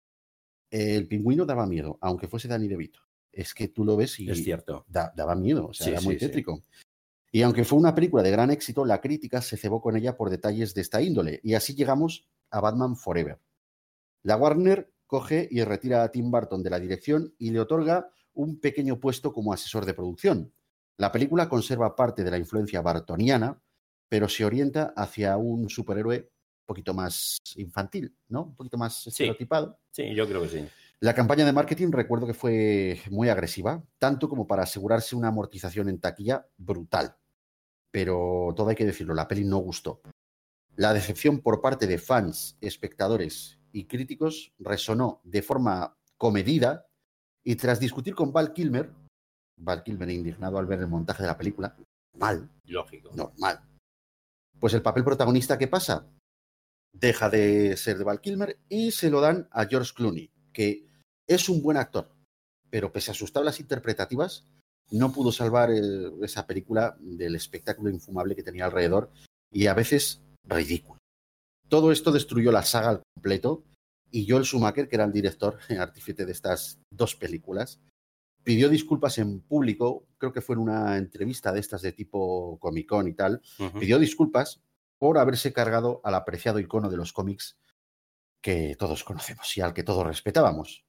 El pingüino daba miedo, aunque fuese Danny DeVito. Es que tú lo ves y es cierto. Daba miedo, o sea, sí, era muy sí, tétrico. Sí. Y aunque fue una película de gran éxito, la crítica se cebó con ella por detalles de esta índole, y así llegamos a Batman Forever. La Warner coge y retira a Tim Burton de la dirección y le otorga un pequeño puesto como asesor de producción. La película conserva parte de la influencia bartoniana, pero se orienta hacia un superhéroe un poquito más infantil, ¿no? Un poquito más estereotipado. Sí, yo creo que sí. La campaña de marketing recuerdo que fue muy agresiva, tanto como para asegurarse una amortización en taquilla brutal. Pero todo hay que decirlo, la peli no gustó. La decepción por parte de fans, espectadores y críticos resonó de forma comedida y tras discutir con Val Kilmer indignado al ver el montaje de la película, normal. Pues el papel protagonista, ¿qué pasa? Deja de ser de Val Kilmer y se lo dan a George Clooney, que es un buen actor, pero pese a sus tablas interpretativas, no pudo salvar esa película del espectáculo infumable que tenía alrededor y a veces ridículo. Todo esto destruyó la saga al completo y Joel Schumacher, que era el director artífice de estas 2 películas, pidió disculpas en público, creo que fue en una entrevista de estas de tipo Comic-Con y tal, pidió disculpas por haberse cargado al apreciado icono de los cómics que todos conocemos y al que todos respetábamos.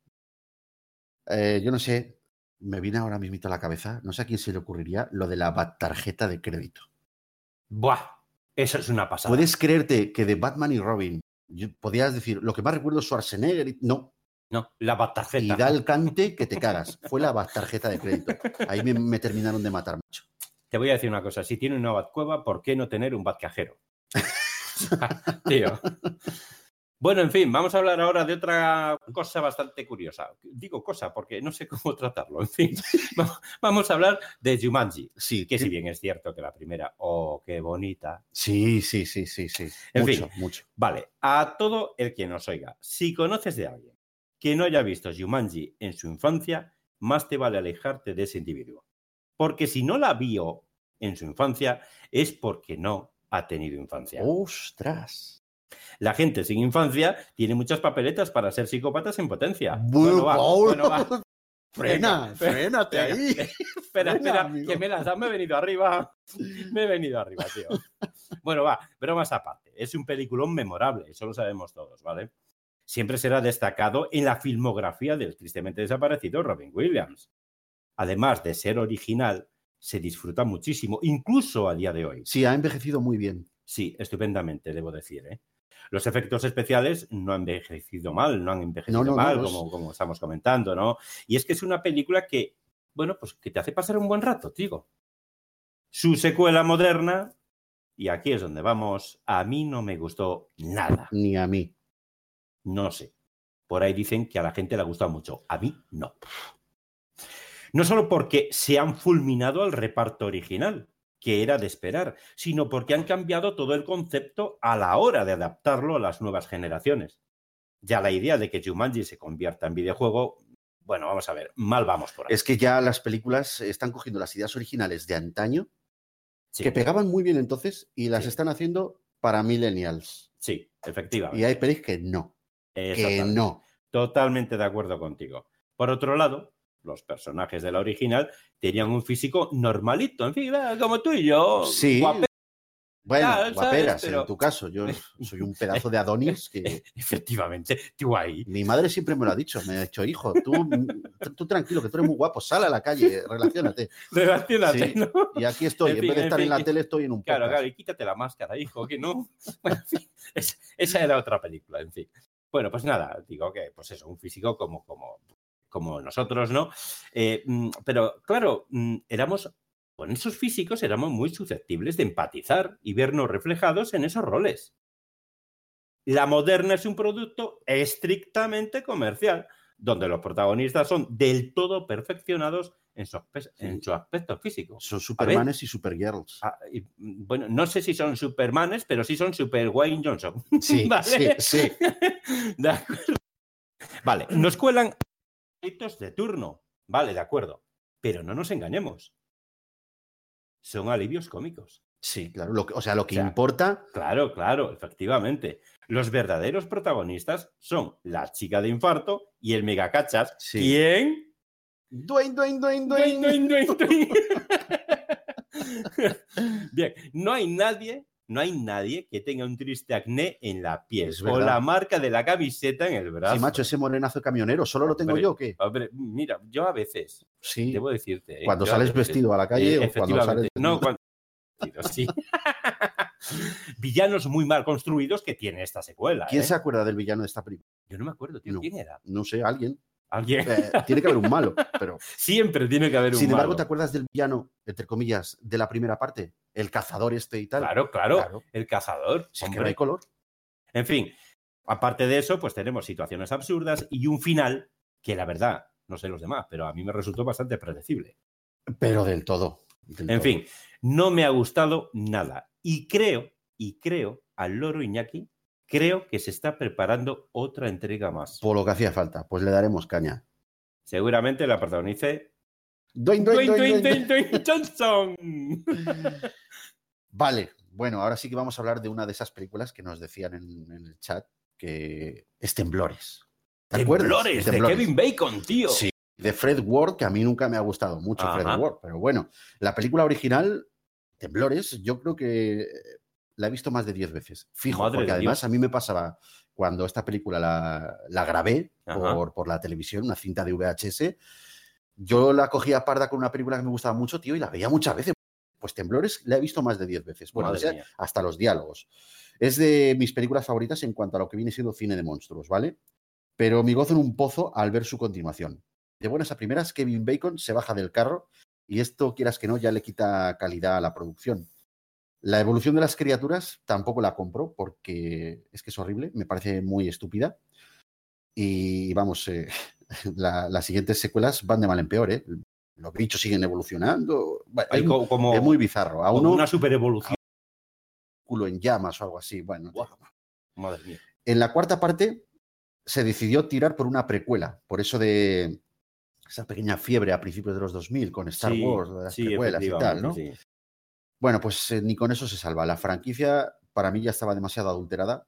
Yo no sé, me viene ahora mismito a la cabeza, no sé a quién se le ocurriría lo de la tarjeta de crédito. ¡Buah! Eso es una pasada. ¿Puedes creerte que de Batman y Robin podías decir, lo que más recuerdo es Schwarzenegger? No, la Battarjeta. Y da el cante que te cagas. Fue la Battarjeta de crédito. Ahí me terminaron de matar mucho. Te voy a decir una cosa, si tiene una Batcueva, ¿por qué no tener un Batcajero? Tío. Bueno, en fin, vamos a hablar ahora de otra cosa bastante curiosa. Digo cosa porque no sé cómo tratarlo. En fin, vamos a hablar de Jumanji. Sí, que si bien es cierto que la primera, ¡oh, qué bonita! Sí. En mucho, fin, mucho. Vale, a todo el que nos oiga, si conoces de alguien que no haya visto Jumanji en su infancia, más te vale alejarte de ese individuo. Porque si no la vio en su infancia, es porque no ha tenido infancia. ¡Ostras! La gente sin infancia tiene muchas papeletas para ser psicópatas en potencia. Bueno, va. Frénate ahí. Espera, que me he venido arriba. Me he venido arriba, tío. Bueno, va, bromas aparte. Es un peliculón memorable, eso lo sabemos todos, ¿vale? Siempre será destacado en la filmografía del tristemente desaparecido Robin Williams. Además de ser original, se disfruta muchísimo, incluso a día de hoy. Sí, ha envejecido muy bien. Sí, estupendamente, debo decir, ¿eh? Los efectos especiales no han envejecido mal, como estamos comentando, ¿no? Y es que es una película que, bueno, pues que te hace pasar un buen rato, tío. Su secuela moderna, y aquí es donde vamos, a mí no me gustó nada. Ni a mí. No sé. Por ahí dicen que a la gente le ha gustado mucho. A mí no. No solo porque se han fulminado al reparto original, que era de esperar, sino porque han cambiado todo el concepto a la hora de adaptarlo a las nuevas generaciones. ya la idea de que Jumanji se convierta en videojuego, bueno, vamos a ver, mal vamos por ahí. Es que ya las películas están cogiendo las ideas originales de antaño, Sí, que pegaban muy bien entonces, y las Sí. están haciendo para millennials. sí, efectivamente. Y hay pelis que no. Que Exactamente. no. Totalmente de acuerdo contigo. Por otro lado, los personajes de la original tenían un físico normalito, en fin, como tú y yo. Sí. Bueno, ¿sabes? guaperas, Pero- en tu caso. Yo soy un pedazo de Adonis que... Efectivamente, tú ahí. Mi madre siempre me lo ha dicho. Me ha dicho, hijo, tú tranquilo, que tú eres muy guapo. Sal a la calle, relaciónate. Relaciónate, Sí. ¿no? Y aquí estoy. En En fin, vez de en estar en fin. la tele, estoy en un Claro, podcast. claro, y quítate la máscara, hijo, que no. Bueno, en fin, esa era otra película, en fin. Bueno, pues nada, digo que, pues eso, un físico como nosotros, ¿no? Pero, claro, con esos físicos éramos muy susceptibles de empatizar y vernos reflejados en esos roles. La moderna es un producto estrictamente comercial, donde los protagonistas son del todo perfeccionados en su aspecto físico. Son Supermanes y Supergirls. Bueno, no sé si son Supermanes, pero sí son Super Wayne Johnson. Sí, ¿Vale? sí. De acuerdo. Vale, nos cuelan hitos de turno. Vale, de acuerdo. Pero no nos engañemos. Son alivios cómicos. Sí, claro. Lo que O sea, importa... Claro, efectivamente. Los verdaderos protagonistas son la chica de infarto y el megacachas. Sí. ¿Quién? Dwayne. Dwayne. Bien, no hay nadie que tenga un triste acné en la piel Es o verdad. la marca de la camiseta en el brazo. Sí, macho, ese morenazo camionero. ¿Solo lo tengo Hombre, yo o qué? Hombre, mira, yo a veces, Sí. debo decirte... Cuando yo a sales veces, vestido a la calle o cuando sales... efectivamente. No, cuando... Sí. Villanos muy mal construidos que tiene esta secuela. ¿Quién se acuerda del villano de esta película? Yo no me acuerdo, tío. No. ¿Quién era? No sé, alguien. ¿Alguien? Tiene que haber un malo, pero... Siempre tiene que haber un Sin embargo, malo. ¿te acuerdas del villano, entre comillas, de la primera parte? El cazador este y tal. Claro. El cazador. Sí, es que hombre. no hay color. En fin, aparte de eso, pues tenemos situaciones absurdas y un final que, la verdad, no sé los demás, pero a mí me resultó bastante predecible. Pero del todo. En fin, no me ha gustado nada. Y creo, al loro Iñaki, creo que se está preparando otra entrega más. Por lo que hacía falta, pues le daremos caña. Seguramente la protagonice Dwayne Johnson. Vale, bueno, ahora sí que vamos a hablar de una de esas películas que nos decían en el chat, que es Temblores. ¿Te acuerdas? Temblores, de Kevin Bacon, tío. Sí, de Fred Ward, que a mí nunca me ha gustado mucho. Ajá. Fred Ward, pero bueno, la película original, Temblores, yo creo que la he visto más de 10 veces. Fijo, Madre porque de además Dios. a mí me pasaba cuando esta película la grabé Ajá. por la televisión, una cinta de VHS. Yo la cogía parda con una película que me gustaba mucho, tío, y la veía muchas veces. Pues Temblores la he visto más de 10 veces. Bueno, Madre mía. hasta los diálogos. Es de mis películas favoritas en cuanto a lo que viene siendo cine de monstruos, ¿vale? Pero me gozo en un pozo al ver su continuación. De buenas a primeras, Kevin Bacon se baja del carro y esto, quieras que no, ya le quita calidad a la producción. La evolución de las criaturas tampoco la compro porque es que es horrible, me parece muy estúpida. Y vamos, las siguientes secuelas van de mal en peor, ¿eh? Los bichos siguen evolucionando. Bueno, Hay como, es muy bizarro. A como uno, una superevolución. culo en llamas o algo así. Bueno, Wow. Madre mía. en la cuarta parte se decidió tirar por una precuela, por eso de esa pequeña fiebre a principios de los 2000 con Star Wars, de las precuelas y tal, ¿no? Sí. Bueno, pues ni con eso se salva. La franquicia para mí ya estaba demasiado adulterada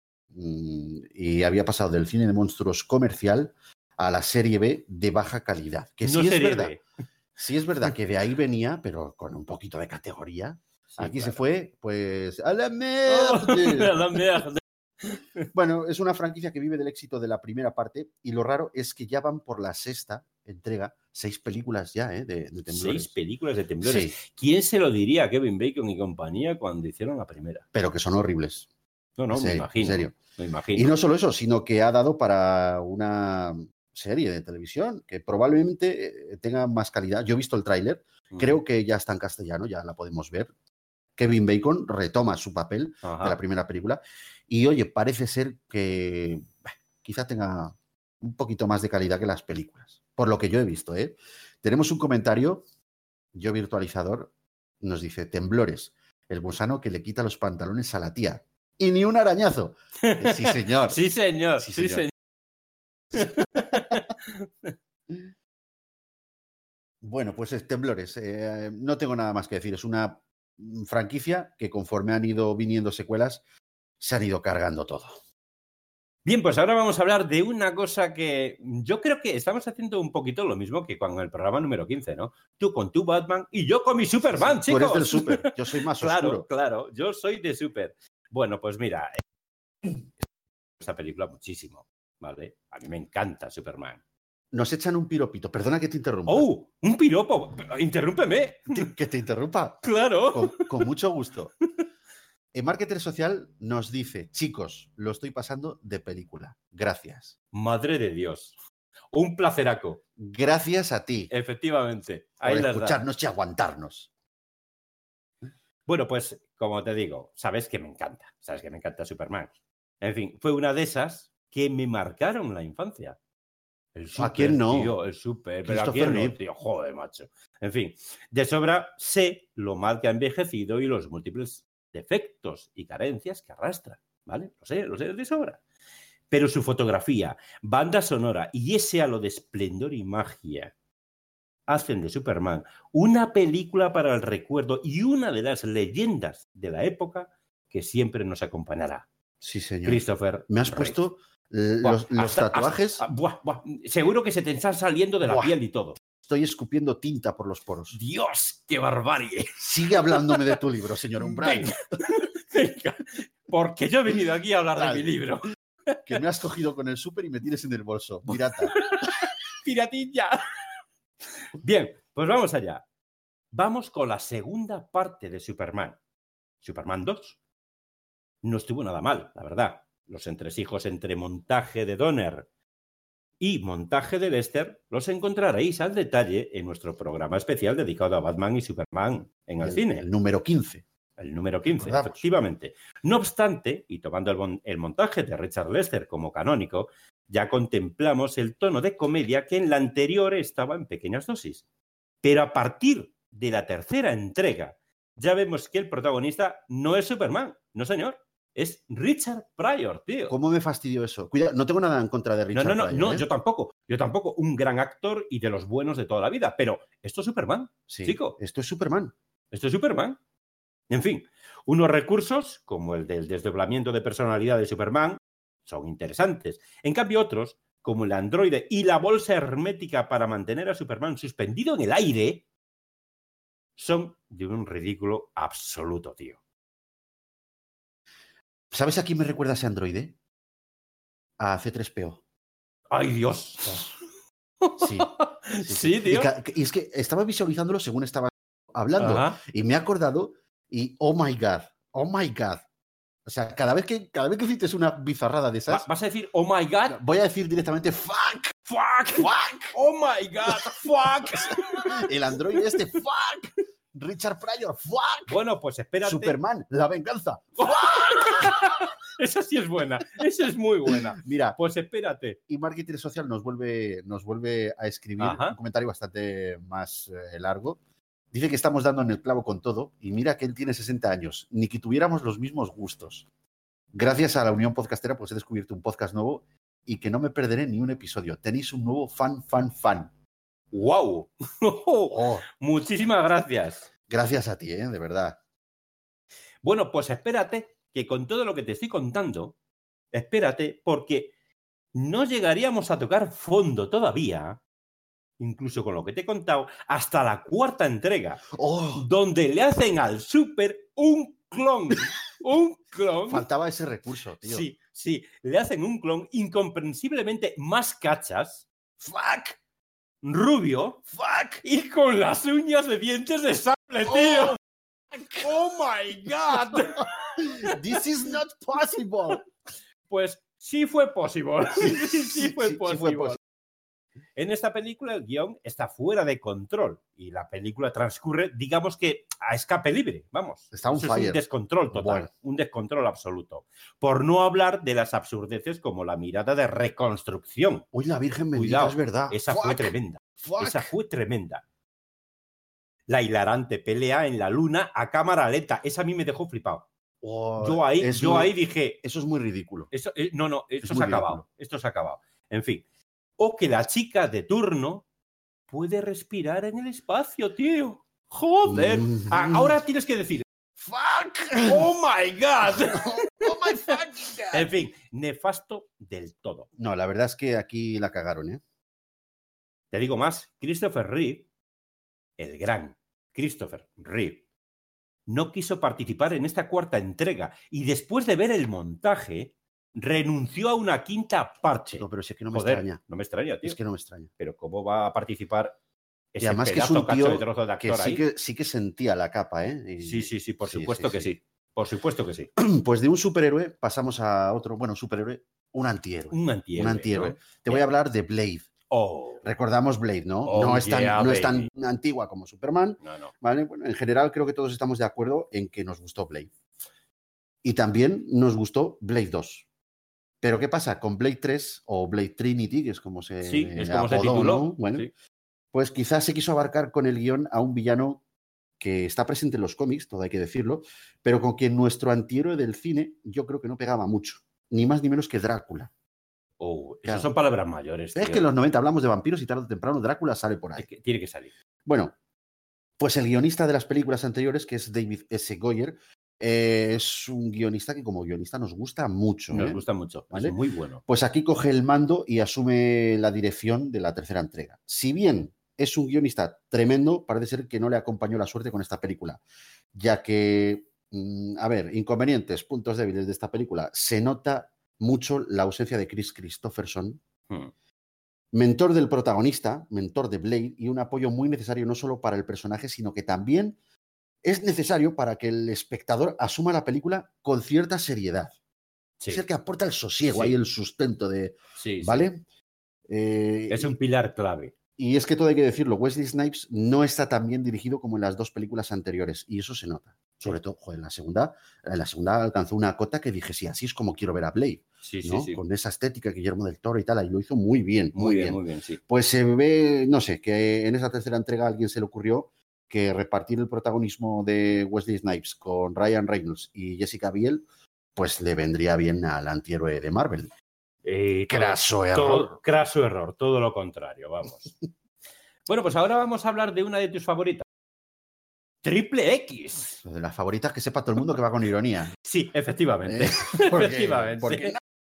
y había pasado del cine de monstruos comercial a la serie B de baja calidad. Que No sí es serie verdad. B. Sí es verdad que de ahí venía, pero con un poquito de categoría. Sí, Aquí claro. se fue, pues, a la Oh, mierda. a la mierda. Bueno, es una franquicia que vive del éxito de la primera parte y lo raro es que ya van por la sexta entrega, 6 películas ya, de Temblores. 6 películas de Temblores. Sí, ¿Quién se lo diría a Kevin Bacon y compañía cuando hicieron la primera? pero que son horribles. No, En me serio, imagino. en serio. Me imagino. Y no solo eso, sino que ha dado para una serie de televisión que probablemente tenga más calidad. Yo he visto el tráiler, creo que ya está en castellano, ya la podemos ver. Kevin Bacon retoma su papel Ajá. de la primera película y, oye, parece ser que quizá tenga un poquito más de calidad que las películas, por lo que yo he visto, ¿eh? Tenemos un comentario, yo virtualizador, nos dice, Temblores, el gusano que le quita los pantalones a la tía. y ni un arañazo. Sí, señor. Sí, señor. Sí, Sí, señor. señor. Bueno, pues temblores. No tengo nada más que decir. Es una franquicia que conforme han ido viniendo secuelas, se han ido cargando todo. Bien, pues ahora vamos a hablar de una cosa que yo creo que estamos haciendo un poquito lo mismo que con el programa número 15, ¿no? Tú con tu Batman y yo con mi Superman, Sí, tú chicos. eres del Super, yo soy más Claro, oscuro. claro, yo soy de Super. Bueno, pues mira, esta película muchísimo, ¿vale? A mí me encanta Superman. Nos echan un piropito. Perdona que te interrumpa. ¡Oh! ¡Un piropo! ¡Interrúmpeme! Que te interrumpa. ¡Claro! Con mucho gusto. El Marketer Social nos dice, chicos, lo estoy pasando de película. Gracias. Madre de Dios. Un placeraco. Gracias a ti Efectivamente. por Ahí las da. escucharnos y aguantarnos. Bueno, pues, como te digo, sabes que me encanta. Sabes que me encanta Superman. En fin, fue una de esas que me marcaron la infancia. El Super, ¿A quién no? Tío, el Super. Pero ¿a Christopher quién no, Reeve. tío? Joder, macho. En fin, de sobra sé lo mal que ha envejecido y los múltiples defectos y carencias que arrastra, ¿vale? Lo sé de sobra. Pero su fotografía, banda sonora y ese halo de esplendor y magia hacen de Superman una película para el recuerdo y una de las leyendas de la época que siempre nos acompañará. Sí, señor. Christopher Me has Reeve. puesto los tatuajes. Buah. Seguro que se te están saliendo de la piel y todo. Estoy escupiendo tinta por los poros. ¡Dios, qué barbarie! Sigue hablándome de tu libro, señor Umbral. Venga, porque yo he venido aquí a hablar de mi libro. Que me has cogido con el Super y me tienes en el bolso. Pirata. ¡Piratilla! Bien, pues vamos allá. Vamos con la segunda parte de Superman. Superman 2. No estuvo nada mal, la verdad. Los entresijos entre montaje de Donner y montaje de Lester los encontraréis al detalle en nuestro programa especial dedicado a Batman y Superman en el cine. El número 15. El número 15, Recordamos. efectivamente. No obstante, y tomando el montaje de Richard Lester como canónico, ya contemplamos el tono de comedia que en la anterior estaba en pequeñas dosis. Pero a partir de la tercera entrega, ya vemos que el protagonista no es Superman, no señor. Es Richard Pryor, tío. ¿Cómo me fastidió eso? Cuidado, no tengo nada en contra de Richard Pryor. No, yo tampoco. Yo tampoco. Un gran actor y de los buenos de toda la vida. Pero esto es Superman, Sí, chico. esto es Superman. Esto es Superman. En fin, unos recursos, como el del desdoblamiento de personalidad de Superman, son interesantes. En cambio, otros, como el androide y la bolsa hermética para mantener a Superman suspendido en el aire, son de un ridículo absoluto, tío. ¿Sabes a quién me recuerda ese androide? A C3PO. ¡Ay, Dios! Sí. Sí, tío. Y es que estaba visualizándolo según estaba hablando. Ajá. Y me he acordado y oh my God. O sea, cada vez que dices una bizarrada de esas, ¿Vas a decir, oh my God? voy a decir directamente fuck. ¡Fuck! ¡Oh my God! ¡Fuck! El androide fuck. Richard Pryor, fuck. Bueno, pues espérate. Superman, la venganza. Esa sí es buena. Esa es muy buena. Mira, Pues espérate. y Marketing Social nos vuelve a escribir un comentario bastante más largo. Dice que estamos dando en el clavo con todo y mira que él tiene 60 años, ni que tuviéramos los mismos gustos. Gracias a la Unión Podcastera pues he descubierto un podcast nuevo y que no me perderé ni un episodio. Tenéis un nuevo fan. ¡Wow! Oh, Muchísimas gracias. gracias a ti, de verdad. Bueno, pues espérate que con todo lo que te estoy contando, espérate porque no llegaríamos a tocar fondo todavía, incluso con lo que te he contado, hasta la cuarta entrega, donde le hacen al Super un clon. Un clon. Faltaba ese recurso, tío. Sí, le hacen un clon incomprensiblemente más cachas. ¡Fuck! Rubio. ¡Fuck! Y con las uñas de dientes de sable, tío. ¡Oh, my God! This is not possible. Pues sí fue posible. Sí fue posible. En esta película el guión está fuera de control y la película transcurre, digamos que a escape libre, vamos. Está on Eso fire. Es un descontrol total, Bueno. Un descontrol absoluto. Por no hablar de las absurdeces como la mirada de reconstrucción. Uy, la Virgen bendita, Cuidado, es verdad. Esa Fuck. fue tremenda. Fuck. Esa fue tremenda. La hilarante pelea en la luna a cámara lenta. Esa a mí me dejó flipado. Yo ahí dije... Eso es muy ridículo. Esto se ha acabado. Esto se ha acabado. En fin. O que la chica de turno puede respirar en el espacio, tío. ¡Joder! Ahora tienes que decir... ¡Fuck! ¡Oh, my God! ¡Oh, my fucking God! En fin, nefasto del todo. No, la verdad es que aquí la cagaron, ¿eh? Te digo más. Christopher Reeve, el gran Christopher Reeve, no quiso participar en esta cuarta entrega y después de ver el montaje renunció a una quinta parte. No, pero sí que no me Joder, extraña. No me extraña, tío. Es que no me extraña. Pero ¿cómo va a participar ese y además pedazo que es un tío cacho de trozo de actor que sí que sentía la capa, ¿eh? Sí, por supuesto que sí. Por supuesto que sí. Pues de un superhéroe pasamos a otro, bueno, superhéroe, un antihéroe. Un antihéroe. ¿No? Te voy a hablar de Blade. Recordamos Blade, ¿no? No es tan antigua como Superman. No. ¿Vale? Bueno, en general creo que todos estamos de acuerdo en que nos gustó Blade. Y también nos gustó Blade 2. Pero ¿qué pasa? Con Blade 3 o Blade Trinity, que es como se tituló, ¿no? Bueno, sí. Pues quizás se quiso abarcar con el guión a un villano que está presente en los cómics, todo hay que decirlo, pero con quien nuestro antihéroe del cine yo creo que no pegaba mucho. Ni más ni menos que Drácula. Esas son palabras mayores. Es que en los 90 hablamos de vampiros y tarde o temprano Drácula sale por ahí. Tiene que salir. Bueno, pues el guionista de las películas anteriores, que es David S. Goyer, es un guionista que como guionista nos gusta mucho. Nos gusta mucho, ¿vale? Es muy bueno. Pues aquí coge el mando y asume la dirección de la tercera entrega. Si bien es un guionista tremendo, parece ser que no le acompañó la suerte con esta película, ya que, inconvenientes, puntos débiles de esta película, se nota mucho la ausencia de Chris Christopherson, mentor del protagonista, mentor de Blade, y un apoyo muy necesario no solo para el personaje, sino que también es necesario para que el espectador asuma la película con cierta seriedad. Sí. Es el que aporta el sosiego, ahí el sustento de... ¿vale? Es un pilar clave. Y es que todo hay que decirlo, Wesley Snipes no está tan bien dirigido como en las dos películas anteriores, y eso se nota. Sobre todo, en la segunda alcanzó una cota que dije, sí, así es como quiero ver a Blade. ¿no? Con esa estética, Guillermo del Toro y tal, y lo hizo muy bien. Muy bien, sí. Pues se ve, no sé, que en esa tercera entrega a alguien se le ocurrió que repartir el protagonismo de Wesley Snipes con Ryan Reynolds y Jessica Biel, pues le vendría bien al antihéroe de Marvel. Craso error, todo lo contrario, vamos. Bueno, pues ahora vamos a hablar de una de tus favoritas. Triple X. De las favoritas que sepa todo el mundo que va con ironía. Sí, efectivamente. Efectivamente. Porque...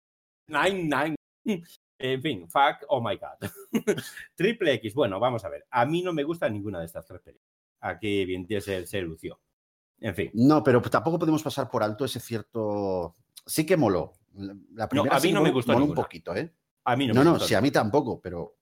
Nine. En fin, fuck, oh my God. Triple X. Bueno, vamos a ver. A mí no me gusta ninguna de estas tres películas. Aquí bien se lució. En fin. No, pero tampoco podemos pasar por alto ese cierto... Sí que moló. La primera a mí no me gustó moló un poquito, ¿eh? A mí no me gustó. Sí, a mí tampoco, pero...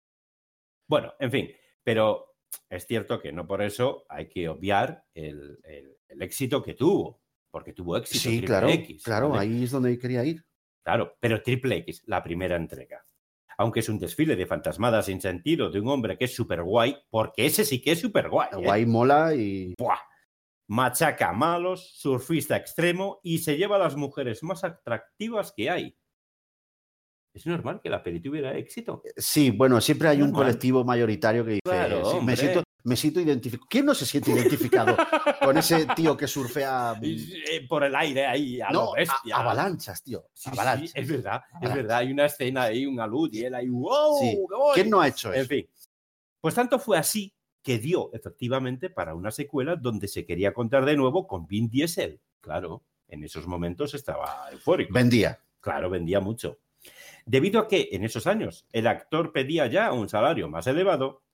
Bueno, en fin. Pero es cierto que no por eso hay que obviar el éxito que tuvo. Porque tuvo éxito. Sí, Triple X, claro, ¿vale? Ahí es donde quería ir. Claro, pero Triple X, la primera entrega. Aunque es un desfile de fantasmadas sin sentido de un hombre que es súper guay, porque ese sí que es súper guay. Guay, mola y... ¡Buah! Machaca a malos, surfista extremo y se lleva a las mujeres más atractivas que hay. ¿Es normal que la peli tuviera éxito? Sí, bueno, siempre hay un colectivo mayoritario que dice, claro, sí, me siento identificado. ¿Quién no se siente identificado con ese tío que surfea por el aire ahí a lo bestia? Avalanchas, tío. Avalanchas. Sí, es verdad. Hay una escena ahí, una luz y él ahí, ¡wow! Sí. ¿Quién no ha hecho eso? En fin. Pues tanto fue así que dio efectivamente para una secuela donde se quería contar de nuevo con Vin Diesel. Claro, en esos momentos estaba eufórico. Vendía. Claro, vendía mucho. Debido a que en esos años el actor pedía ya un salario más elevado,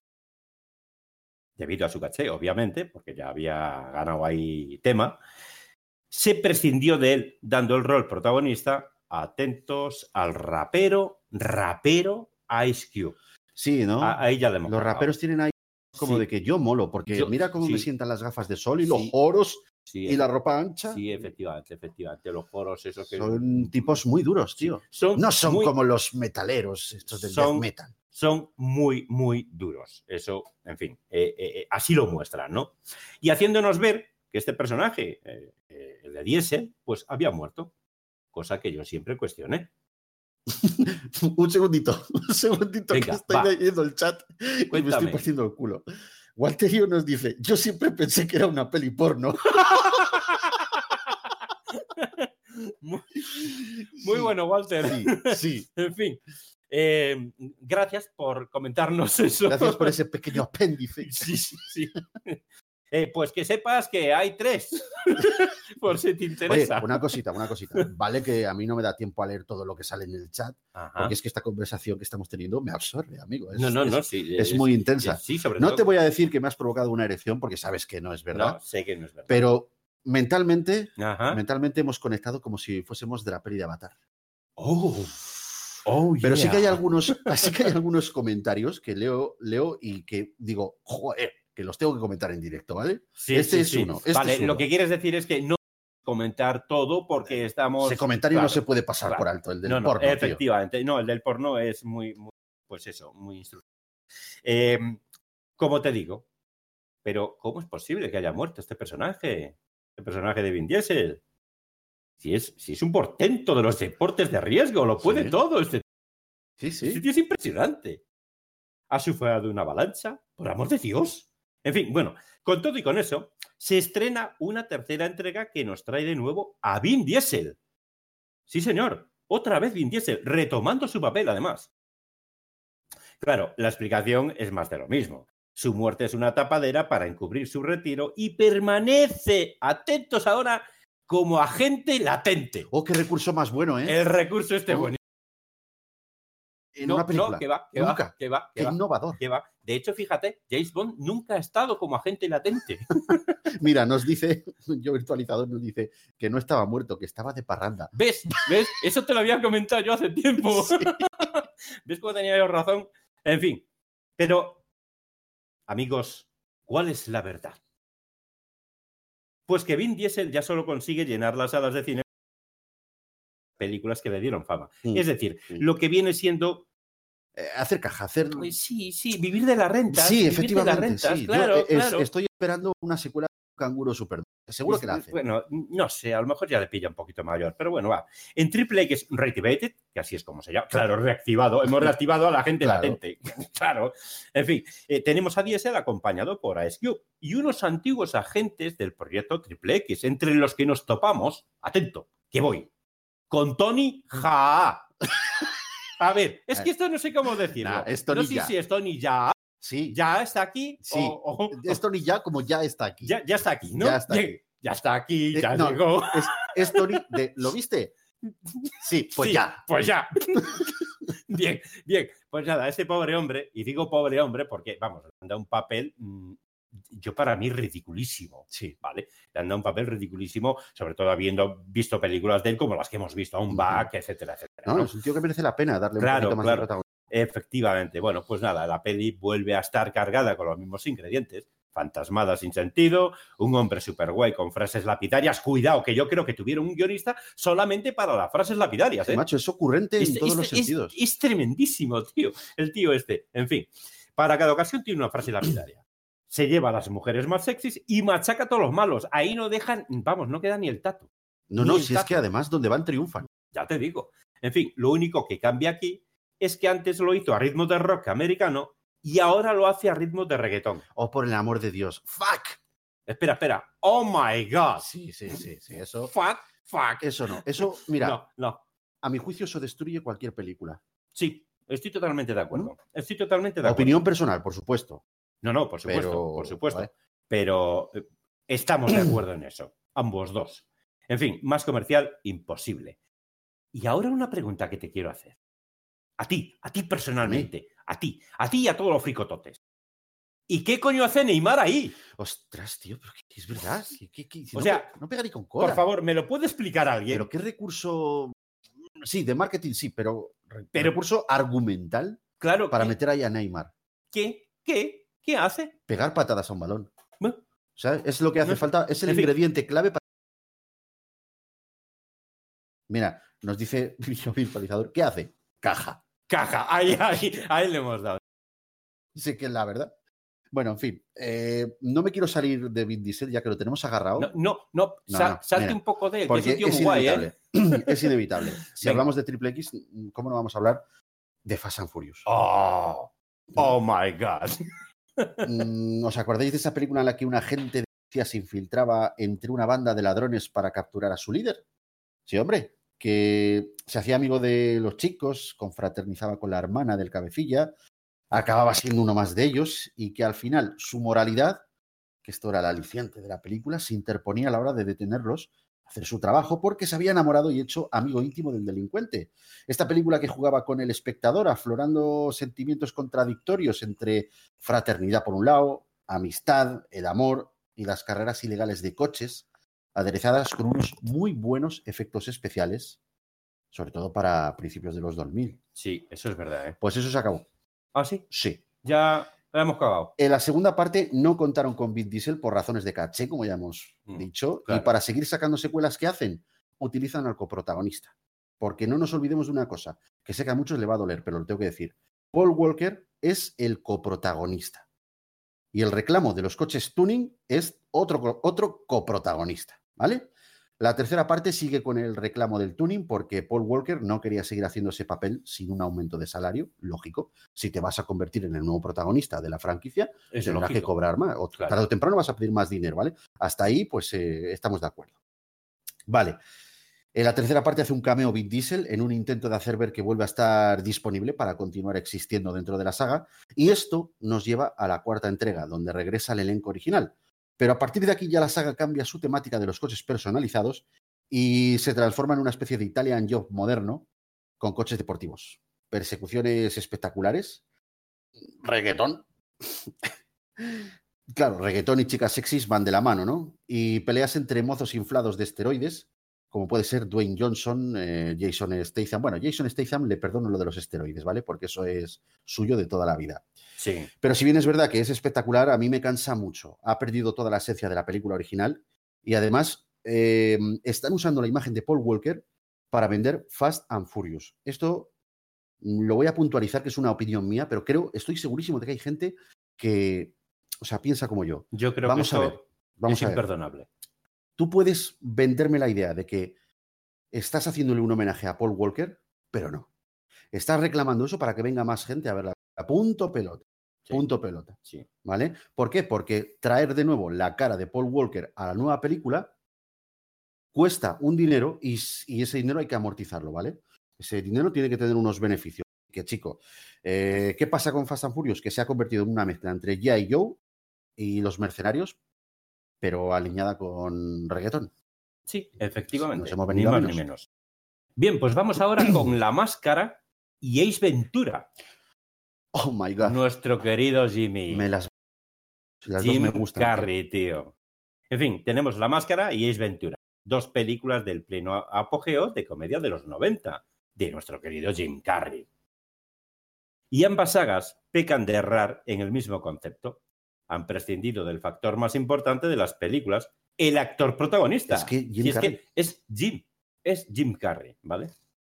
debido a su caché, obviamente, porque ya había ganado ahí tema, se prescindió de él, dando el rol protagonista, atentos, al rapero Ice Cube. Sí, ¿no? Ahí ya le hemos Los raperos tienen ahí como de que yo molo, porque mira cómo me sientan las gafas de sol y los oros y la ropa ancha. Sí, efectivamente. Los oros, esos que... Son tipos muy duros, tío. No son como los metaleros, estos del death metal. Son muy, muy duros. Eso, en fin, así lo muestran, ¿no? Y haciéndonos ver que este personaje, el de Diesel, pues había muerto. Cosa que yo siempre cuestioné. Un segundito, venga, que estoy leyendo el chat. Cuéntame. Y me estoy partiendo el culo. Walterio nos dice, yo siempre pensé que era una peli porno. Muy bueno, Walter. Sí. En fin. Gracias por comentarnos eso. Gracias por ese pequeño apéndice. Sí. Pues que sepas que hay 3, por si te interesa. Oye, una cosita. Vale que a mí no me da tiempo a leer todo lo que sale en el chat, porque es que esta conversación que estamos teniendo me absorbe, amigo. Es muy intensa. Sí, sobre no todo... te voy a decir que me has provocado una erección, porque sabes que no es verdad. No, sé que no es verdad. Pero mentalmente hemos conectado como si fuésemos de la peli de Avatar. Pero sí que hay algunos comentarios que leo y que digo, joder, que los tengo que comentar en directo, ¿vale? Sí, uno. Vale, es uno. Lo que quieres decir es que no comentar todo porque estamos... Ese comentario no se puede pasar por alto, el del porno, efectivamente. Tío. No, el del porno es muy pues eso, muy instructivo. Como te digo, pero ¿cómo es posible que haya muerto este personaje? El personaje de Vin Diesel. Si es un portento de los deportes de riesgo, lo puede todo. Este tío es impresionante. Ha sufrido una avalancha, por amor de Dios. En fin, bueno, con todo y con eso, se estrena una tercera entrega que nos trae de nuevo a Vin Diesel. Sí, señor, otra vez Vin Diesel, retomando su papel, además. Claro, la explicación es más de lo mismo. Su muerte es una tapadera para encubrir su retiro y permanece, atentos ahora, como agente latente. ¡Oh, qué recurso más bueno, El recurso bueno. En una película. Que va. Qué innovador. De hecho, fíjate, James Bond nunca ha estado como agente latente. Mira, nos dice, yo virtualizador nos dice que no estaba muerto, que estaba de parranda. ¿Ves? Eso te lo había comentado yo hace tiempo. Sí. ¿Ves cómo tenía yo razón? En fin, pero, amigos, ¿cuál es la verdad? Pues que Vin Diesel ya solo consigue llenar las salas de cine películas que le dieron fama. Es decir, lo que viene siendo... hacer caja, hacer... Sí, vivir de las rentas. Sí, efectivamente. De las rentas, sí. Claro. Estoy esperando una secuela de Canguro Super. Seguro que la hace. Bueno, no sé, a lo mejor ya le pilla un poquito mayor, pero bueno, va. En AAA Reactivated, que así es como se llama, claro, reactivado, hemos reactivado a la gente latente. Claro. En fin, tenemos a Diesel acompañado por Ice Cube y unos antiguos agentes del proyecto XXX, entre los que nos topamos, atento, que voy, con Tony Jaa. A ver, es que esto no sé cómo decirlo. No sé si es Tony Jaa. Sí. ¿Ya está aquí? Sí. Es Tony Jaa como ya está aquí. Ya está aquí, ¿no? Ya está aquí. Ya está aquí, ya llegó. Es Tony de... ¿Lo viste? Sí, pues ya. Pues ya. Bien. Pues nada, este pobre hombre, y digo pobre hombre porque, vamos, le han dado un papel... yo para mí ridiculísimo, ¿vale? Le han dado un papel ridiculísimo, sobre todo habiendo visto películas de él como las que hemos visto, un Back, etcétera. No, es un tío que merece la pena darle un poquito más de protagonismo. Efectivamente. Bueno, pues nada, la peli vuelve a estar cargada con los mismos ingredientes, fantasmadas sin sentido, un hombre súper guay con frases lapidarias. Cuidado, que yo creo que tuvieron un guionista solamente para las frases lapidarias, ¿eh? Macho, es ocurrente en todos los sentidos. Es tremendísimo, tío. El tío este. En fin, para cada ocasión tiene una frase lapidaria. Se lleva a las mujeres más sexys y machaca a todos los malos. Ahí no dejan, vamos, no queda ni el tato. No, si es que además donde van triunfan. Ya te digo. En fin, lo único que cambia aquí es que antes lo hizo a ritmo de rock americano y ahora lo hace a ritmo de reggaetón. Oh, por el amor de Dios. ¡Fuck! Espera. ¡Oh, my God! Sí. Eso... ¡Fuck! Eso no. Eso, mira. No. A mi juicio eso destruye cualquier película. Sí, estoy totalmente de acuerdo. Opinión personal, por supuesto. No, por supuesto. Vale. Pero estamos de acuerdo en eso. Ambos dos. En fin, más comercial, imposible. Y ahora una pregunta que te quiero hacer. A ti personalmente. A ti y a todos los fricototes. ¿Y qué coño hace Neymar ahí? Ostras, tío, pero es verdad. O sea, no pega ni con cola. Por favor, ¿me lo puede explicar alguien? Pero qué recurso... Sí, de marketing sí, pero recurso argumental para meter ahí a Neymar. ¿Qué hace? Pegar patadas a un balón. ¿No? O sea, es lo que hace falta, es el ingrediente clave para... Mira, nos dice el virtualizador, ¿qué hace? Caja. Ahí le hemos dado. Sí, que es la verdad. Bueno, en fin, no me quiero salir de Vin Diesel ya que lo tenemos agarrado. No, salte mira, un poco de él, porque que es un tío muy guay, ¿eh? Es inevitable. Si hablamos de Triple X, ¿cómo no vamos a hablar de Fast and Furious? Oh my God. ¿Os acordáis de esa película en la que un agente de policía se infiltraba entre una banda de ladrones para capturar a su líder? Sí, hombre, que se hacía amigo de los chicos, confraternizaba con la hermana del cabecilla, acababa siendo uno más de ellos y que al final su moralidad, que esto era el aliciente de la película, se interponía a la hora de detenerlos, hacer su trabajo, porque se había enamorado y hecho amigo íntimo del delincuente. Esta película que jugaba con el espectador, aflorando sentimientos contradictorios entre fraternidad por un lado, amistad, el amor y las carreras ilegales de coches, aderezadas con unos muy buenos efectos especiales, sobre todo para principios de los 2000. Sí, eso es verdad, ¿eh? Pues eso se acabó. ¿Ah, sí? Sí. Ya la hemos cagado. En la segunda parte no contaron con Vin Diesel por razones de caché, como ya hemos dicho, claro. Y para seguir sacando secuelas, ¿qué hacen? Utilizan al coprotagonista. Porque no nos olvidemos de una cosa, que sé que a muchos le va a doler, pero lo tengo que decir. Paul Walker es el coprotagonista. Y el reclamo de los coches tuning es otro coprotagonista, ¿vale? La tercera parte sigue con el reclamo del tuning porque Paul Walker no quería seguir haciendo ese papel sin un aumento de salario, lógico. Si te vas a convertir en el nuevo protagonista de la franquicia, tendrás que cobrar más. O claro. Tarde o temprano vas a pedir más dinero, ¿vale? Hasta ahí, pues, estamos de acuerdo. Vale. En la tercera parte hace un cameo Vin Diesel en un intento de hacer ver que vuelve a estar disponible para continuar existiendo dentro de la saga. Y esto nos lleva a la cuarta entrega, donde regresa el elenco original. Pero a partir de aquí ya la saga cambia su temática de los coches personalizados y se transforma en una especie de Italian Job moderno con coches deportivos. Persecuciones espectaculares. Reggaetón. Claro, reggaetón y chicas sexys van de la mano, ¿no? Y peleas entre mozos inflados de esteroides, como puede ser Dwayne Johnson, Jason Statham. Bueno, Jason Statham le perdono lo de los esteroides, ¿vale? Porque eso es suyo de toda la vida. Sí. Pero si bien es verdad que es espectacular, a mí me cansa mucho. Ha perdido toda la esencia de la película original y además están usando la imagen de Paul Walker para vender Fast and Furious. Esto lo voy a puntualizar, que es una opinión mía, pero estoy segurísimo de que hay gente que, o sea, piensa como yo. Yo creo que eso es imperdonable. Tú puedes venderme la idea de que estás haciéndole un homenaje a Paul Walker, pero no. Estás reclamando eso para que venga más gente a verla. Punto pelota. Sí. Punto pelota. Sí. ¿Vale? ¿Por qué? Porque traer de nuevo la cara de Paul Walker a la nueva película cuesta un dinero y ese dinero hay que amortizarlo, ¿vale? Ese dinero tiene que tener unos beneficios. Que, chico, ¿qué pasa con Fast and Furious? Que se ha convertido en una mezcla entre G.I. Joe y Los Mercenarios, pero alineada con reggaetón. Sí, efectivamente. Nos hemos venido ni más ni menos. Bien, pues vamos ahora con La Máscara y Ace Ventura. Oh my God. Nuestro querido Jimmy. Las Jim dos me gustan. Carrey, tío. En fin, tenemos La Máscara y Ace Ventura. Dos películas del pleno apogeo de comedia de los 90, de nuestro querido Jim Carrey. Y ambas sagas pecan de errar en el mismo concepto. Han prescindido del factor más importante de las películas, el actor protagonista. Es que es Jim Carrey, ¿vale?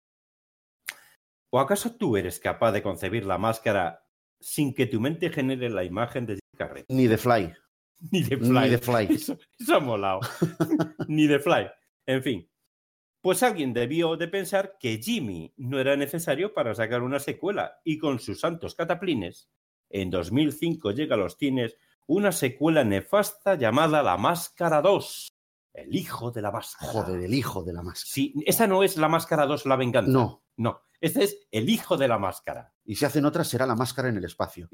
¿O acaso tú eres capaz de concebir La Máscara sin que tu mente genere la imagen de Jim Carrey? Ni de Fly. Ni de Fly. Eso ha molado. Ni de Fly. En fin. Pues alguien debió de pensar que Jimmy no era necesario para sacar una secuela y con sus santos cataplines, en 2005 llega a los cines una secuela nefasta llamada La Máscara 2. El hijo de la máscara. Joder, el hijo de la máscara. Sí, esta no es La Máscara 2, La Venganza. No, este es el hijo de la máscara. Y si hacen otra, será La Máscara en el espacio.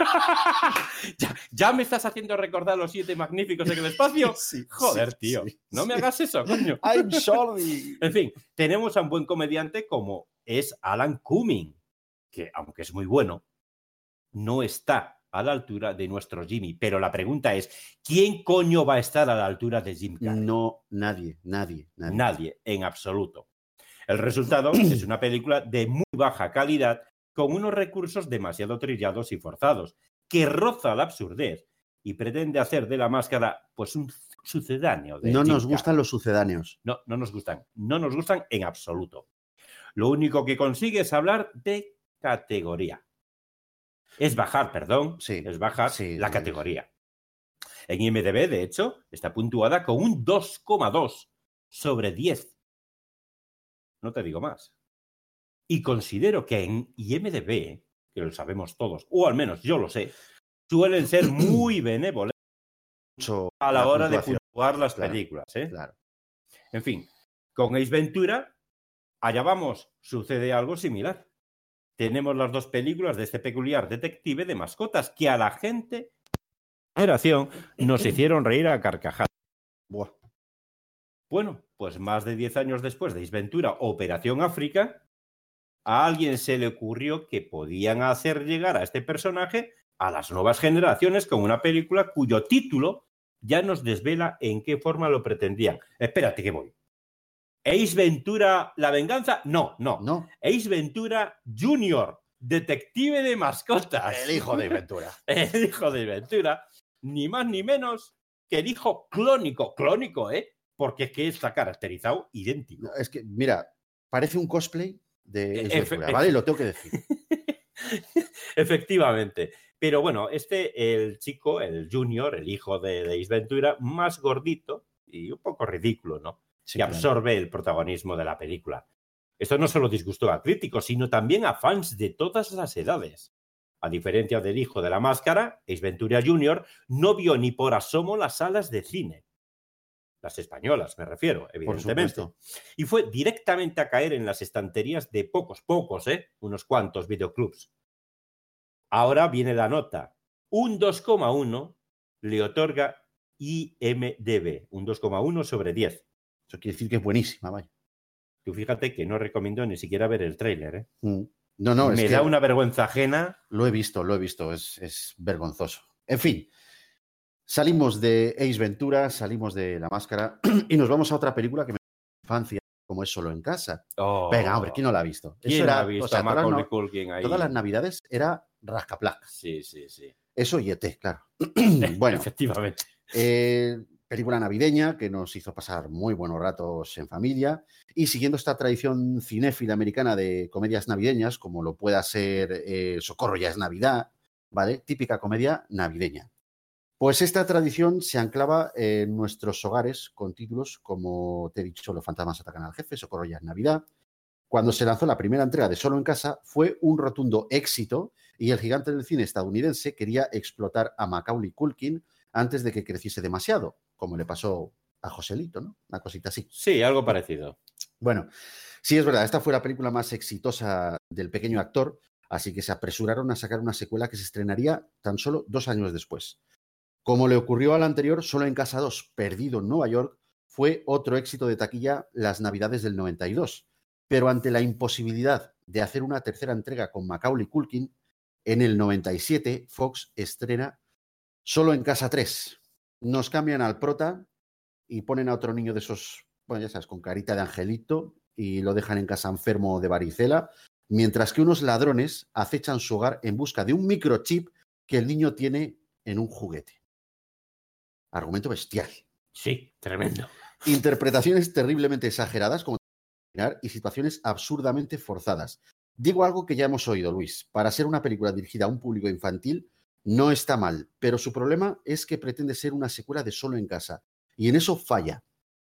¿Ya me estás haciendo recordar los 7 magníficos en el espacio? Sí, joder, tío. No me hagas eso, coño. I'm sorry. En fin, tenemos a un buen comediante como es Alan Cumming, que aunque es muy bueno, no está a la altura de nuestro Jimmy. Pero la pregunta es, ¿quién coño va a estar a la altura de Jim Carrey? No, nadie. Nadie, en absoluto. El resultado es una película de muy baja calidad con unos recursos demasiado trillados y forzados, que roza la absurdez y pretende hacer de La Máscara pues un sucedáneo de No Jim nos gustan Carrey. los sucedáneos. No nos gustan. No nos gustan en absoluto. Lo único que consigue es hablar de categoría. Es bajar la categoría. En IMDb, de hecho, está puntuada con un 2,2 sobre 10. No te digo más. Y considero que en IMDb, que lo sabemos todos, o al menos yo lo sé, suelen ser muy benevolentes a la hora de puntuar las películas. Claro. En fin, Con Ace Ventura, allá vamos, sucede algo similar. Tenemos las dos películas de este peculiar detective de mascotas que a la gente generación nos hicieron reír a carcajadas. Buah. Bueno, pues más de 10 años después de Ace Ventura, Operación África, a alguien se le ocurrió que podían hacer llegar a este personaje a las nuevas generaciones con una película cuyo título ya nos desvela en qué forma lo pretendían. Espérate que voy. ¿Ace Ventura, la venganza? No. Ace Ventura Junior, detective de mascotas. El hijo de Ventura. El hijo de Ventura, ni más ni menos que el hijo clónico. Clónico, porque es que está caracterizado idéntico. No, es que, mira, parece un cosplay de Ace Ventura, ¿vale? Lo tengo que decir. Efectivamente. Pero bueno, el chico, el Junior, el hijo de Ace Ventura, más gordito y un poco ridículo, ¿no? Sí, que absorbe el protagonismo de la película. Esto no solo disgustó a críticos, sino también a fans de todas las edades. A diferencia del hijo de la máscara, Ace Ventura Jr. no vio ni por asomo las salas de cine. Las españolas, me refiero, evidentemente. Y fue directamente a caer en las estanterías de pocos, unos cuantos videoclubs. Ahora viene la nota. Un 2,1 le otorga IMDb, un 2,1 sobre 10. Eso quiere decir que es buenísima, vaya. Tú fíjate que no recomiendo ni siquiera ver el tráiler, ¿eh? No, Me da una vergüenza ajena. Lo he visto, es vergonzoso. En fin, salimos de Ace Ventura, salimos de La Máscara y nos vamos a otra película que me da infancia, como es Solo en Casa. Venga, hombre, ¿quién no la ha visto? ¿Quién no ha visto a Macaulay Culkin ahí? Todas las navidades era rascaplaca. Sí. Eso y ET, claro. Bueno, efectivamente. Película navideña que nos hizo pasar muy buenos ratos en familia y siguiendo esta tradición cinéfila americana de comedias navideñas, como lo pueda ser Socorro, ya es Navidad, ¿vale? Típica comedia navideña. Pues esta tradición se anclaba en nuestros hogares con títulos como te he dicho, Los fantasmas atacan al jefe, Socorro, ya es Navidad. Cuando se lanzó la primera entrega de Solo en Casa fue un rotundo éxito y el gigante del cine estadounidense quería explotar a Macaulay Culkin antes de que creciese demasiado, como le pasó a Joselito, ¿no? Una cosita así. Sí, algo parecido. Bueno, sí es verdad, esta fue la película más exitosa del pequeño actor, así que se apresuraron a sacar una secuela que se estrenaría tan solo 2 años después. Como le ocurrió al anterior, Solo en Casa 2, Perdido en Nueva York, fue otro éxito de taquilla las Navidades del 92. Pero ante la imposibilidad de hacer una tercera entrega con Macaulay Culkin, en el 97 Fox estrena Solo en Casa 3. Nos cambian al prota y ponen a otro niño de esos, bueno, ya sabes, con carita de angelito y lo dejan en casa enfermo de varicela, mientras que unos ladrones acechan su hogar en busca de un microchip que el niño tiene en un juguete. Argumento bestial. Sí, tremendo. Interpretaciones terriblemente exageradas, como y situaciones absurdamente forzadas. Digo algo que ya hemos oído, Luis. Para ser una película dirigida a un público infantil, no está mal, pero su problema es que pretende ser una secuela de Solo en Casa, y en eso falla.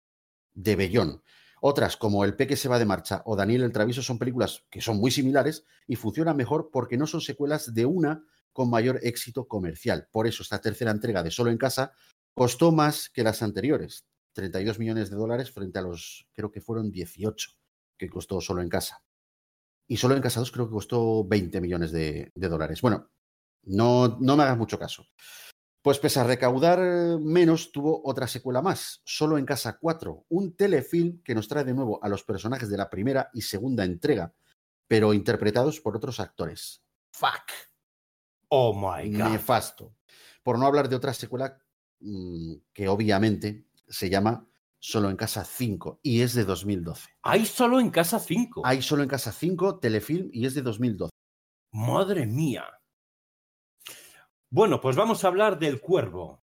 De bellón. Otras, como El Peque se va de marcha o Daniel el Travieso, son películas que son muy similares y funcionan mejor porque no son secuelas de una con mayor éxito comercial. Por eso esta tercera entrega de Solo en Casa costó más que las anteriores. $32 millones frente a los, creo que fueron 18 que costó Solo en Casa. Y Solo en Casa 2 creo que costó $20 millones. Bueno, no me hagas mucho caso. Pues pese a recaudar menos, tuvo otra secuela más, Solo en Casa 4, un telefilm que nos trae de nuevo a los personajes de la primera y segunda entrega, pero interpretados por otros actores. ¡Fuck! ¡Oh, my God! Nefasto. Por no hablar de otra secuela que obviamente se llama Solo en Casa 5 y es de 2012. ¿Hay Solo en Casa 5? Hay Solo en Casa 5, telefilm, y es de 2012. ¡Madre mía! Bueno, pues vamos a hablar del Cuervo.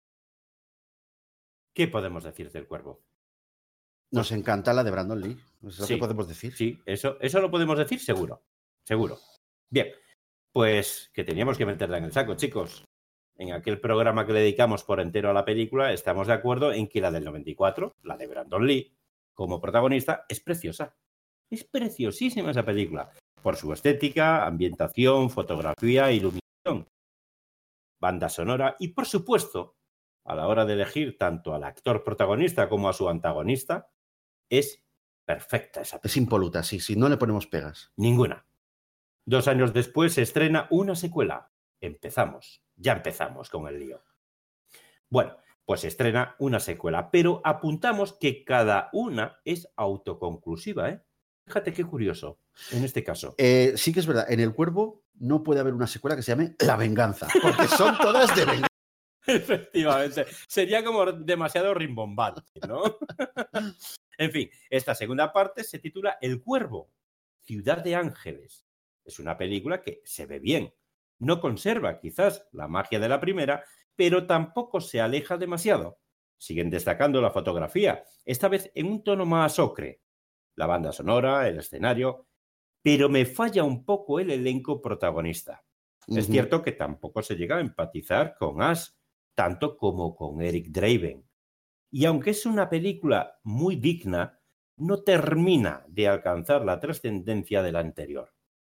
¿Qué podemos decir del Cuervo? Nos encanta la de Brandon Lee. ¿Es lo que podemos decir? Sí, eso lo podemos decir seguro. Seguro. Bien, pues que teníamos que meterla en el saco, chicos. En aquel programa que le dedicamos por entero a la película, estamos de acuerdo en que la del 94, la de Brandon Lee, como protagonista, es preciosa. Es preciosísima esa película. Por su estética, ambientación, fotografía, iluminación, banda sonora y, por supuesto, a la hora de elegir tanto al actor protagonista como a su antagonista, es Perfecta esa película. Es impoluta, sí, no le ponemos pegas. Ninguna. 2 años después se estrena una secuela. Ya empezamos con el lío. Bueno, pues se estrena una secuela, pero apuntamos que cada una es autoconclusiva, ¿eh? Fíjate qué curioso en este caso. Sí que es verdad, en El Cuervo no puede haber una secuela que se llame La Venganza, porque son todas de venganza. Efectivamente, sería como demasiado rimbombante, ¿no? En fin, esta segunda parte se titula El Cuervo, Ciudad de Ángeles. Es una película que se ve bien. No conserva quizás la magia de la primera, pero tampoco se aleja demasiado. Siguen destacando la fotografía, esta vez en un tono más ocre. La banda sonora, el escenario, pero me falla un poco el elenco protagonista. Es cierto que tampoco se llega a empatizar con Ash, tanto como con Eric Draven. Y aunque es una película muy digna, no termina de alcanzar la trascendencia de la anterior.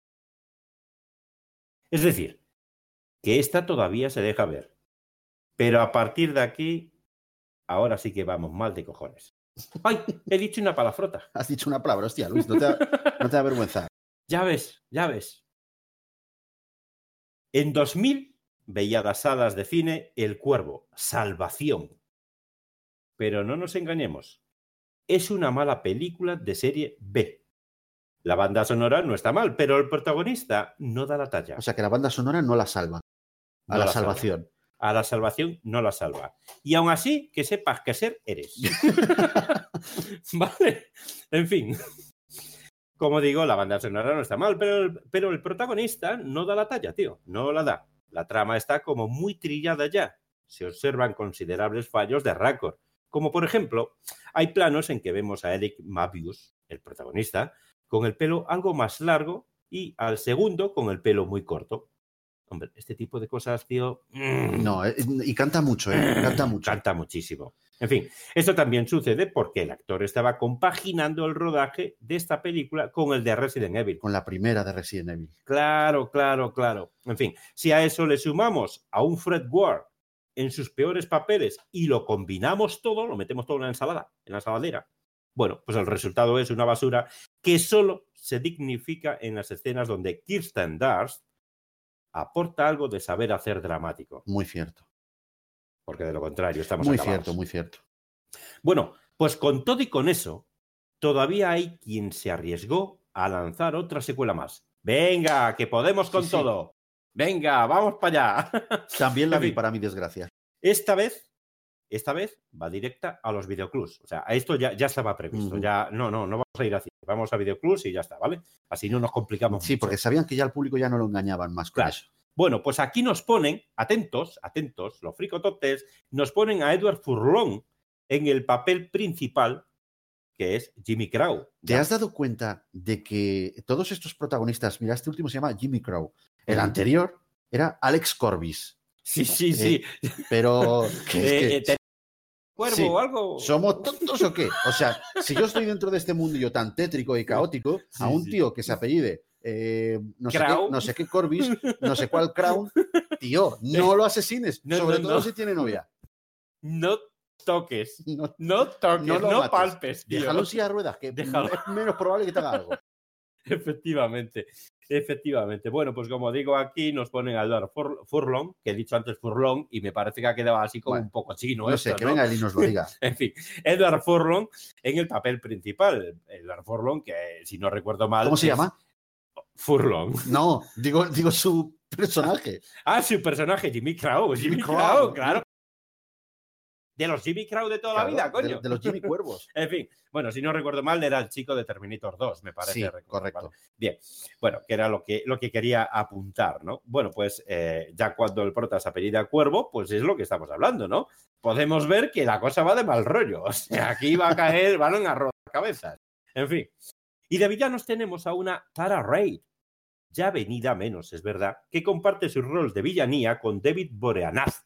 Es decir, que esta todavía se deja ver. Pero a partir de aquí, ahora sí que vamos mal de cojones. ¡Ay! He dicho una palabrota. Has dicho una palabra, hostia, Luis, no te da vergüenza. Ya ves. En 2000 veía las salas de cine El Cuervo, Salvación. Pero no nos engañemos. Es una mala película de serie B. La banda sonora no está mal, pero el protagonista no da la talla. O sea, que la banda sonora no la salva. A la salvación. A la salvación no la salva. Y aún así, que sepas que ser eres. Vale. En fin. Como digo, la banda sonora no está mal, pero el protagonista no da la talla, tío. No la da. La trama está como muy trillada ya. Se observan considerables fallos de récord. Como por ejemplo, hay planos en que vemos a Eric Mabius, el protagonista, con el pelo algo más largo y al segundo con el pelo muy corto. Hombre, este tipo de cosas, tío... No, y canta mucho, canta mucho. Canta muchísimo. En fin, esto también sucede porque el actor estaba compaginando el rodaje de esta película con el de Resident Evil. Con la primera de Resident Evil. Claro. En fin, si a eso le sumamos a un Fred Ward en sus peores papeles y lo combinamos todo, lo metemos todo en la ensalada, en la ensaladera, bueno, pues el resultado es una basura que solo se dignifica en las escenas donde Kirsten Dunst aporta algo de saber hacer dramático. Muy cierto. Porque de lo contrario estamos muy acabados. Muy cierto. Bueno, pues con todo y con eso, todavía hay quien se arriesgó a lanzar otra secuela más. Venga, que podemos con todo. Venga, vamos para allá. También la vi, para mi desgracia. Esta vez va directa a los videoclubs. O sea, a esto ya estaba previsto. Ya no vamos a ir así. Vamos a videoclubs y ya está, ¿vale? Así no nos complicamos mucho. Sí, porque sabían que ya al público ya no lo engañaban más con eso. Bueno, pues aquí nos ponen, atentos, los fricototes, nos ponen a Edward Furlong en el papel principal, que es Jimmy Crow. ¿Te has dado cuenta de que todos estos protagonistas, mira, este último se llama Jimmy Crow, el anterior era Alex Corbis? Sí. Pero... ¿Cuervo o algo? ¿Somos tontos o qué? O sea, si yo estoy dentro de este mundillo tan tétrico y caótico, a un tío que se apellide no sé qué Corbis, no sé cuál Crown, tío, no lo asesines, sobre todo si tiene novia. No toques, no palpes, tío. Déjalo en silla de ruedas, que es menos probable que te haga algo. Efectivamente. Bueno, pues como digo, aquí nos ponen a Edward Furlong, que he dicho antes Furlong, y me parece que ha quedado así como un poco chino. No sé, que venga él y nos lo diga. En fin, Edward Furlong en el papel principal. Edward Furlong, que si no recuerdo mal... ¿Cómo se llama? Furlong. No, digo su personaje. Su personaje, Jimmy Crow. Jimmy Crow, claro. De los Jimmy Crow de toda la vida, coño. De los Jimmy Cuervos. En fin, bueno, si no recuerdo mal, era el chico de Terminator 2, me parece. Sí, correcto. Bien, bueno, que era lo que quería apuntar, ¿no? Bueno, pues ya cuando el prota se apellida Cuervo, pues es lo que estamos hablando, ¿no? Podemos ver que la cosa va de mal rollo. O sea, aquí va a caer, van a rodar cabezas. En fin. Y de villanos tenemos a una Tara Reid, ya venida menos, es verdad, que comparte su rol de villanía con David Boreanaz.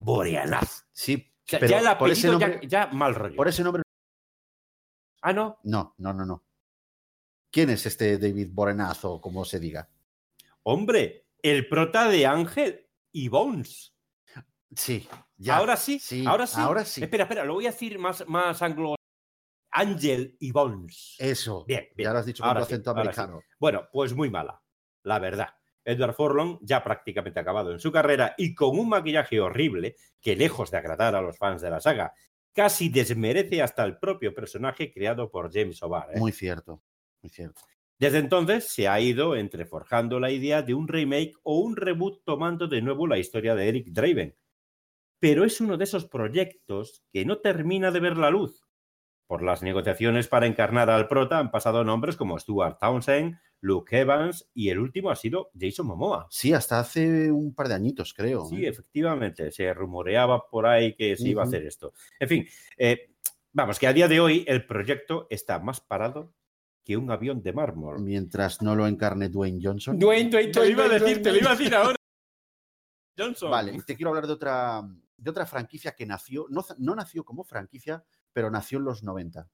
Sí, o sea, pero ya el apellido por ese nombre, ya mal rollo. Por ese nombre... ¿Ah, no? No. ¿Quién es este David Boreanaz o como se diga? Hombre, el prota de Ángel y Bones. Sí, ya. ¿Ahora sí? Ahora sí. Espera, lo voy a decir más anglo. Angel y Bones. Eso. Bien. Ya lo has dicho con tu acento americano. Sí. Bueno, pues muy mala, la verdad. Edward Furlong, ya prácticamente acabado en su carrera y con un maquillaje horrible que, lejos de agradar a los fans de la saga, casi desmerece hasta el propio personaje creado por James O'Barr. Muy cierto, muy cierto. Desde entonces se ha ido entreforjando la idea de un remake o un reboot tomando de nuevo la historia de Eric Draven. Pero es uno de esos proyectos que no termina de ver la luz. Por las negociaciones para encarnar al prota han pasado nombres como Stuart Townsend, Luke Evans y el último ha sido Jason Momoa. Sí, hasta hace un par de añitos, creo. Sí, efectivamente, se rumoreaba por ahí que se iba a hacer esto. En fin, vamos, que a día de hoy el proyecto está más parado que un avión de mármol. Mientras no lo encarne Dwayne Johnson. Te lo iba a decir ahora. Johnson. Vale, te quiero hablar de otra franquicia que nació, no nació como franquicia, pero nació en los 90.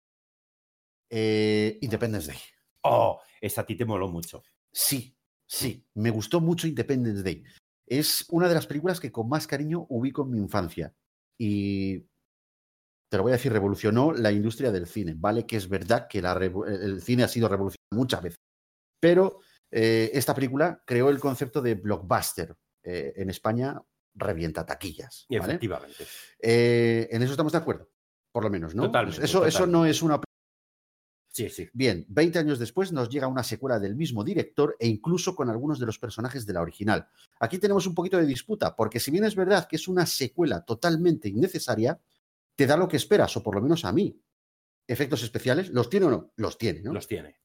Independence Day. Oh, esa a ti te moló mucho. Sí, me gustó mucho Independence Day. Es una de las películas que con más cariño ubico en mi infancia. Y te lo voy a decir, revolucionó la industria del cine. Vale que es verdad que el cine ha sido revolucionado muchas veces. Pero esta película creó el concepto de blockbuster. En España revienta taquillas. ¿Vale? Efectivamente. En eso estamos de acuerdo, por lo menos, ¿no? Totalmente. Eso no es una... Sí, sí. Bien, 20 años después nos llega una secuela del mismo director e incluso con algunos de los personajes de la original. Aquí tenemos un poquito de disputa, porque si bien es verdad que es una secuela totalmente innecesaria, te da lo que esperas, o por lo menos a mí. ¿Efectos especiales? ¿Los tiene o no? Los tiene, ¿no? Los tiene.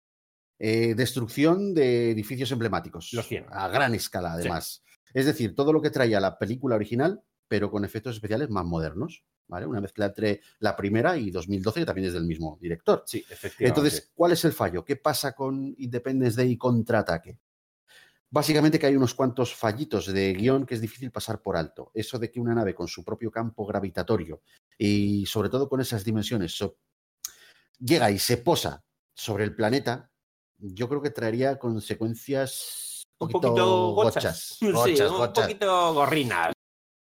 Destrucción de edificios emblemáticos. Los tiene. A gran escala, además. Sí. Es decir, todo lo que traía la película original, pero con efectos especiales más modernos. ¿Vale? Una mezcla entre la primera y 2012, que también es del mismo director. Sí, efectivamente. Entonces, ¿cuál es el fallo? ¿Qué pasa con Independence Day y Contraataque? Básicamente que hay unos cuantos fallitos de guión que es difícil pasar por alto. Eso de que una nave con su propio campo gravitatorio y sobre todo con esas dimensiones llega y se posa sobre el planeta, yo creo que traería consecuencias un poquito gochas. Sí, un poquito gorrinas.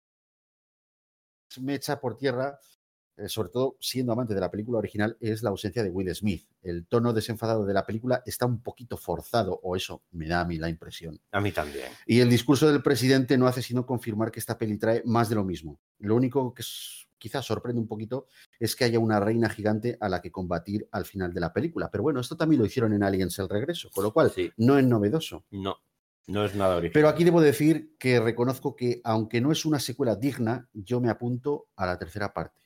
Me echa por tierra, sobre todo siendo amante de la película original, es la ausencia de Will Smith. El tono desenfadado de la película está un poquito forzado, o eso me da a mí la impresión. A mí también. Y el discurso del presidente no hace sino confirmar que esta peli trae más de lo mismo. Lo único que quizás sorprende un poquito es que haya una reina gigante a la que combatir al final de la película. Pero bueno, esto también lo hicieron en Aliens el regreso, con lo cual sí, no es novedoso. No es nada original. Pero aquí debo decir que reconozco que, aunque no es una secuela digna, yo me apunto a la tercera parte.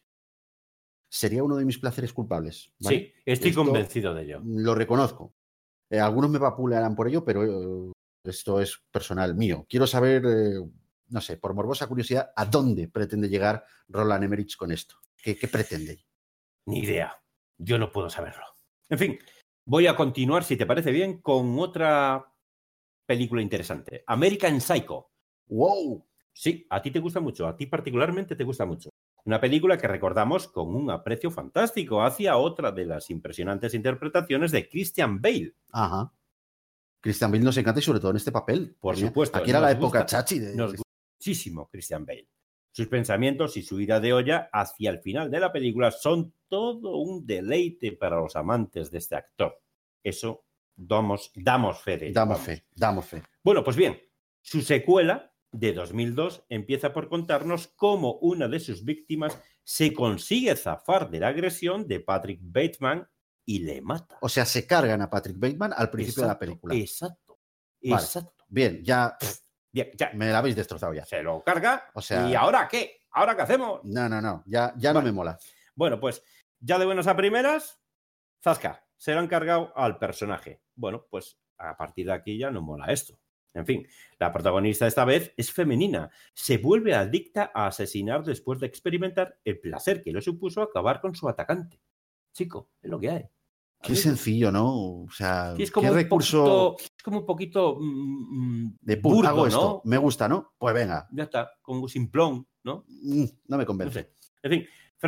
Sería uno de mis placeres culpables. ¿Vale? Sí, estoy convencido de ello. Lo reconozco. Algunos me vapulearán por ello, pero esto es personal mío. Quiero saber, no sé, por morbosa curiosidad, ¿a dónde pretende llegar Roland Emmerich con esto? ¿Qué pretende? Ni idea. Yo no puedo saberlo. En fin, voy a continuar, si te parece bien, con otra película interesante. American Psycho. ¡Wow! Sí, a ti te gusta mucho. A ti particularmente te gusta mucho. Una película que recordamos con un aprecio fantástico hacia otra de las impresionantes interpretaciones de Christian Bale. Ajá. Christian Bale nos encanta y sobre todo en este papel. Por supuesto. Aquí era la época chachi. Nos gusta muchísimo Christian Bale. Sus pensamientos y su ida de olla hacia el final de la película son todo un deleite para los amantes de este actor. Eso damos fe de ello. Damos fe. Bueno, pues bien, su secuela de 2002 empieza por contarnos cómo una de sus víctimas se consigue zafar de la agresión de Patrick Bateman y le mata. O sea, se cargan a Patrick Bateman al principio de la película. Exacto. Vale. Bien, ya me la habéis destrozado ya. Se lo carga. O sea, ¿y ahora qué? ¿Ahora qué hacemos? No. Ya no me mola. Bueno, pues ya de buenas a primeras, zasca, se lo han cargado al personaje. Bueno, pues a partir de aquí ya no mola esto. En fin, la protagonista esta vez es femenina. Se vuelve adicta a asesinar después de experimentar el placer que le supuso acabar con su atacante. Chico, es lo que hay. Qué sencillo, ¿no? O sea, sí, es como qué recurso... Es como un poquito de burdo, hago esto, ¿no? Me gusta, ¿no? Pues venga. Ya está, como simplón, ¿no? No me convence. No sé. En fin,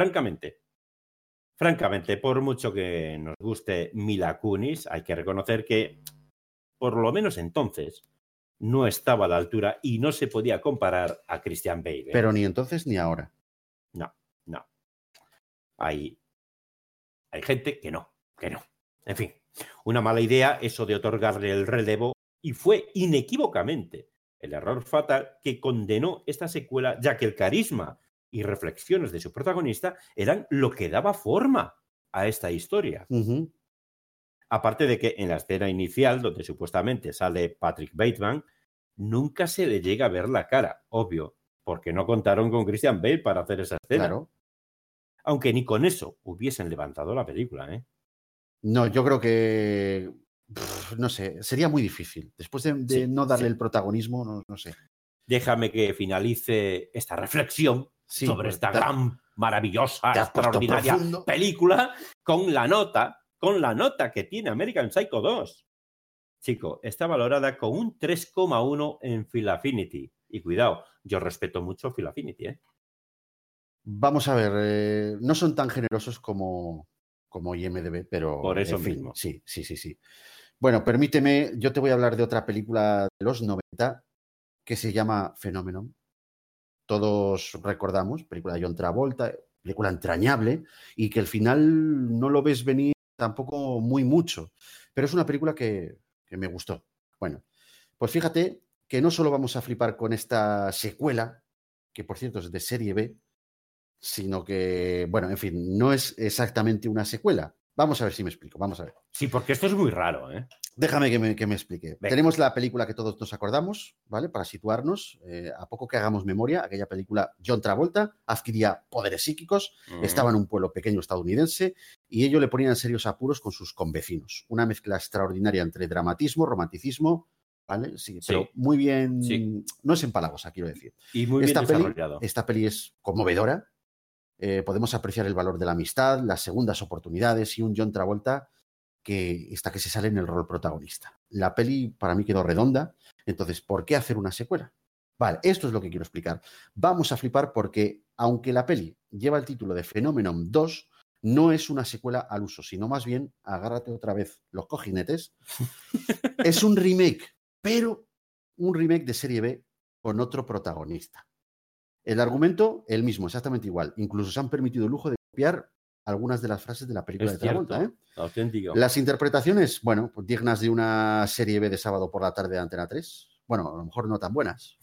francamente, por mucho que nos guste Mila Kunis, hay que reconocer que, por lo menos entonces, no estaba a la altura y no se podía comparar a Christian Bale. Pero ni entonces ni ahora. No. Ahí Hay gente que no. En fin, una mala idea eso de otorgarle el relevo y fue inequívocamente el error fatal que condenó esta secuela, ya que el carisma y reflexiones de su protagonista eran lo que daba forma a esta historia. Ujú. Aparte de que en la escena inicial, donde supuestamente sale Patrick Bateman, nunca se le llega a ver la cara, obvio, porque no contaron con Christian Bale para hacer esa escena. Claro. Aunque ni con eso hubiesen levantado la película, ¿eh? No, yo creo que, no sé, sería muy difícil. Después de Sí, no darle sí. el protagonismo, no sé. Déjame que finalice esta reflexión Sí, sobre pues, esta gran, maravillosa, te has puesto extraordinaria profundo. película con la nota que tiene American Psycho 2. Chico, está valorada con un 3,1 en Film Affinity. Y cuidado, yo respeto mucho Film Affinity, ¿eh? Vamos a ver, no son tan generosos como IMDb, pero Por eso en fin, mismo. sí. Bueno, permíteme, yo te voy a hablar de otra película de los 90 que se llama Phenomenon. Todos recordamos, película de John Travolta, película entrañable y que al final no lo ves venir tampoco muy mucho, pero es una película que me gustó. Bueno, pues fíjate que no solo vamos a flipar con esta secuela, que por cierto es de serie B, sino que, bueno, en fin, no es exactamente una secuela. Vamos a ver si me explico, vamos a ver. Sí, porque esto es muy raro, ¿eh? Déjame que me explique. Venga. Tenemos la película que todos nos acordamos, ¿vale? Para situarnos, a poco que hagamos memoria, aquella película, John Travolta adquiría poderes psíquicos, estaba en un pueblo pequeño estadounidense y ello le ponía en serios apuros con sus convecinos. Una mezcla extraordinaria entre dramatismo, romanticismo, ¿vale? Sí, pero Sí. muy bien, Sí. no es empalagosa, quiero decir. Y muy bien desarrollado. Esta peli es conmovedora. Podemos apreciar el valor de la amistad, las segundas oportunidades y un John Travolta que se sale en el rol protagonista. La peli para mí quedó redonda, entonces, ¿por qué hacer una secuela? Vale, esto es lo que quiero explicar. Vamos a flipar porque, aunque la peli lleva el título de Phenomenon 2, no es una secuela al uso, sino más bien, agárrate otra vez los cojinetes, es un remake, pero un remake de serie B con otro protagonista. El argumento, el mismo, exactamente igual. Incluso se han permitido el lujo de copiar algunas de las frases de la película de Travolta, ¿eh? Auténtico. Las interpretaciones, bueno, pues dignas de una serie B de sábado por la tarde de Antena 3. Bueno, a lo mejor no tan buenas.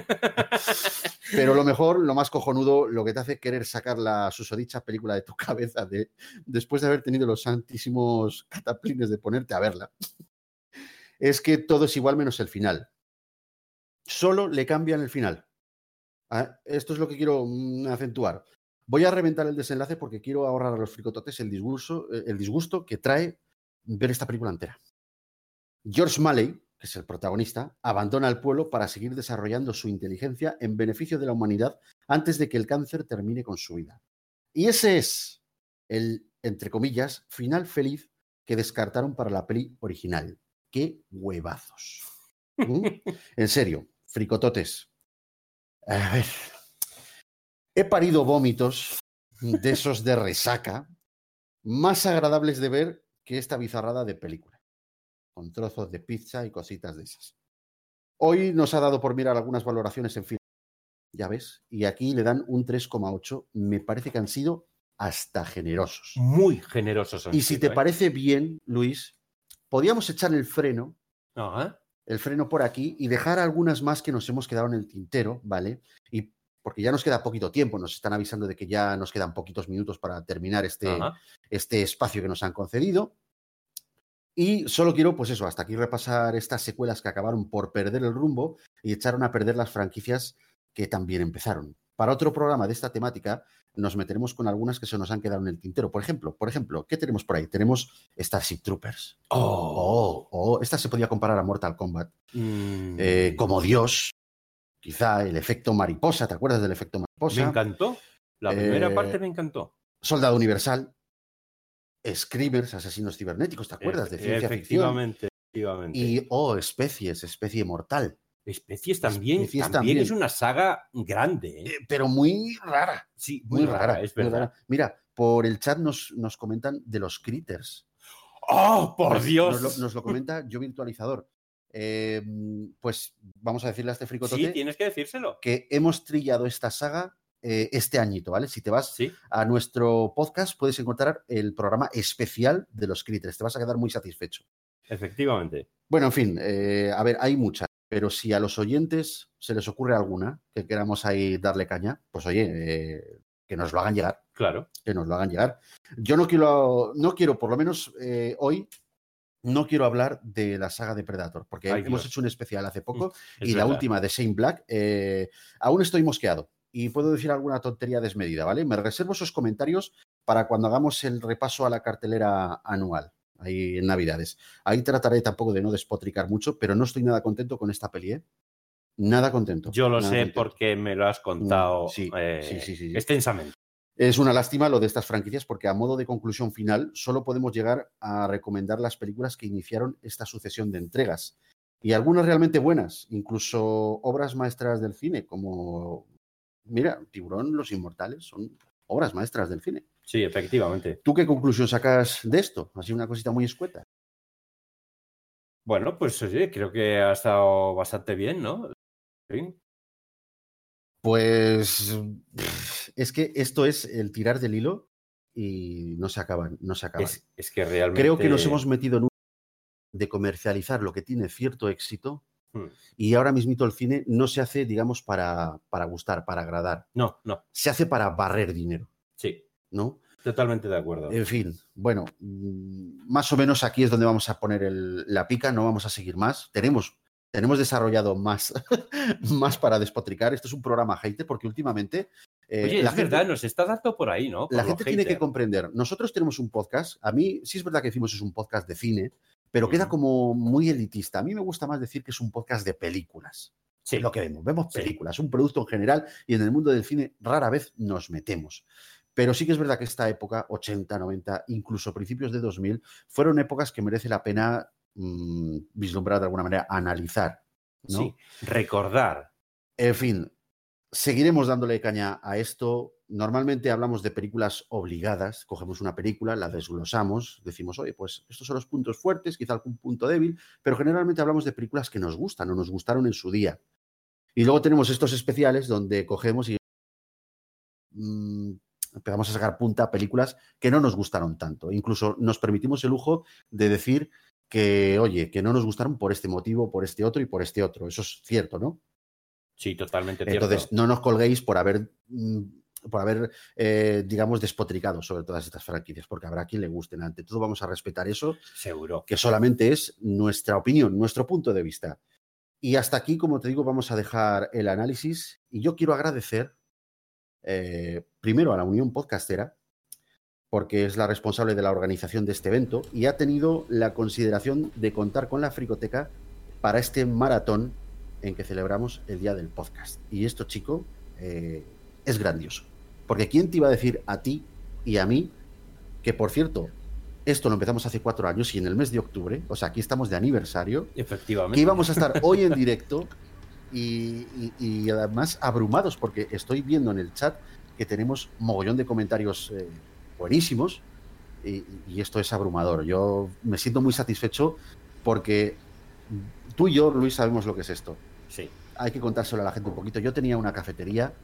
Pero lo mejor, lo más cojonudo, lo que te hace querer sacar la susodicha película de tu cabeza después de haber tenido los santísimos cataplines de ponerte a verla, es que todo es igual menos el final. Solo le cambian el final. Esto es lo que quiero acentuar. Voy a reventar el desenlace porque quiero ahorrar a los fricototes el disgusto que trae ver esta película entera. George Malley, que es el protagonista, abandona el pueblo para seguir desarrollando su inteligencia en beneficio de la humanidad antes de que el cáncer termine con su vida. Y ese es el, entre comillas, final feliz que descartaron para la peli original. ¡Qué huevazos! En serio, fricototes. A ver, he parido vómitos de esos de resaca más agradables de ver que esta bizarrada de película, con trozos de pizza y cositas de esas. Hoy nos ha dado por mirar algunas valoraciones en fin, ya ves, y aquí le dan un 3,8. Me parece que han sido hasta generosos. Muy generosos. Y si te parece bien, Luis, podíamos echar el freno por aquí y dejar algunas más que nos hemos quedado en el tintero, ¿vale? Y porque ya nos queda poquito tiempo, nos están avisando de que ya nos quedan poquitos minutos para terminar este espacio que nos han concedido. Y solo quiero, pues eso, hasta aquí repasar estas secuelas que acabaron por perder el rumbo y echaron a perder las franquicias que también empezaron. Para otro programa de esta temática nos meteremos con algunas que se nos han quedado en el tintero. Por ejemplo, ¿qué tenemos por ahí? Tenemos Starship Troopers. Esta se podía comparar a Mortal Kombat. Como Dios, quizá el efecto mariposa. ¿Te acuerdas del efecto mariposa? Me encantó. La primera parte me encantó. Soldado Universal. Screamers, asesinos cibernéticos, ¿te acuerdas? De ciencia ficción. Efectivamente. Y Especie Mortal. Especies también es una saga grande, ¿eh? Pero muy rara. Sí, muy rara, es verdad. Rara. Mira, por el chat nos comentan de los Critters. ¡Oh, por Dios! Nos lo comenta Yo Virtualizador. Pues vamos a decirle a este fricotote. Sí, tienes que decírselo. Que hemos trillado esta saga este añito, ¿vale? Si te vas a nuestro podcast, puedes encontrar el programa especial de los Critters. Te vas a quedar muy satisfecho. Efectivamente. Bueno, en fin, a ver, hay muchas, pero si a los oyentes se les ocurre alguna que queramos ahí darle caña, pues oye, que nos lo hagan llegar. Claro. Que nos lo hagan llegar. Yo no quiero, por lo menos hoy, no quiero hablar de la saga de Predator, porque hemos hecho un especial hace poco y la última de Shane Black, aún estoy mosqueado y puedo decir alguna tontería desmedida, ¿vale? Me reservo esos comentarios para cuando hagamos el repaso a la cartelera anual, ahí en Navidades. Ahí trataré tampoco de no despotricar mucho, pero no estoy nada contento con esta peli, ¿eh? Nada contento. Yo lo sé contento. Porque me lo has contado sí. extensamente. Es una lástima lo de estas franquicias porque a modo de conclusión final solo podemos llegar a recomendar las películas que iniciaron esta sucesión de entregas. Y algunas realmente buenas, incluso obras maestras del cine, como, mira, Tiburón, Los Inmortales, son obras maestras del cine. Sí, efectivamente. ¿Tú qué conclusión sacas de esto? Así una cosita muy escueta. Bueno, pues oye, creo que ha estado bastante bien, ¿no? Sí. Pues es que esto es el tirar del hilo y no se acaban. Es que realmente... Creo que nos hemos metido en un de comercializar lo que tiene cierto éxito y ahora mismito el cine no se hace, digamos, para gustar, para agradar. No. Se hace para barrer dinero. Sí. ¿No? Totalmente de acuerdo. En fin, bueno, más o menos aquí es donde vamos a poner la pica, no vamos a seguir más. Tenemos desarrollado más para despotricar. Esto es un programa hater porque últimamente... Oye, es verdad, nos está dando por ahí, ¿no? Por la gente tiene que comprender. Nosotros tenemos un podcast. A mí sí es verdad que decimos es un podcast de cine, pero queda como muy elitista. A mí me gusta más decir que es un podcast de películas. Sí. Es lo que vemos. Vemos películas, un producto en general, y en el mundo del cine rara vez nos metemos. Pero sí que es verdad que esta época, 80, 90, incluso principios de 2000, fueron épocas que merece la pena vislumbrar de alguna manera, analizar, ¿no? Sí, recordar. En fin, seguiremos dándole caña a esto. Normalmente hablamos de películas obligadas, cogemos una película, la desglosamos, decimos, oye, pues estos son los puntos fuertes, quizá algún punto débil, pero generalmente hablamos de películas que nos gustan o nos gustaron en su día. Y luego tenemos estos especiales donde cogemos y empezamos a sacar punta a películas que no nos gustaron tanto. Incluso nos permitimos el lujo de decir que, oye, que no nos gustaron por este motivo, por este otro y por este otro. Eso es cierto, ¿no? Sí, totalmente cierto. Entonces, no nos colguéis por haber digamos, despotricado sobre todas estas franquicias, porque habrá quien le gusten. Ante todo vamos a respetar eso. Seguro. Que solamente es nuestra opinión, nuestro punto de vista. Y hasta aquí, como te digo, vamos a dejar el análisis. Y yo quiero agradecer primero a la Unión Podcastera, porque es la responsable de la organización de este evento y ha tenido la consideración de contar con la Fricoteca para este maratón en que celebramos el Día del Podcast. Y esto, chico, es grandioso. Porque ¿quién te iba a decir a ti y a mí que, por cierto, esto lo empezamos hace 4 años y en el mes de octubre, o sea, aquí estamos de aniversario, efectivamente, que íbamos a estar hoy en directo y además abrumados, porque estoy viendo en el chat que tenemos mogollón de comentarios buenísimos y esto es abrumador. Yo me siento muy satisfecho porque tú y yo, Luis, sabemos lo que es esto. Sí. Hay que contárselo a la gente un poquito. Yo tenía una cafetería,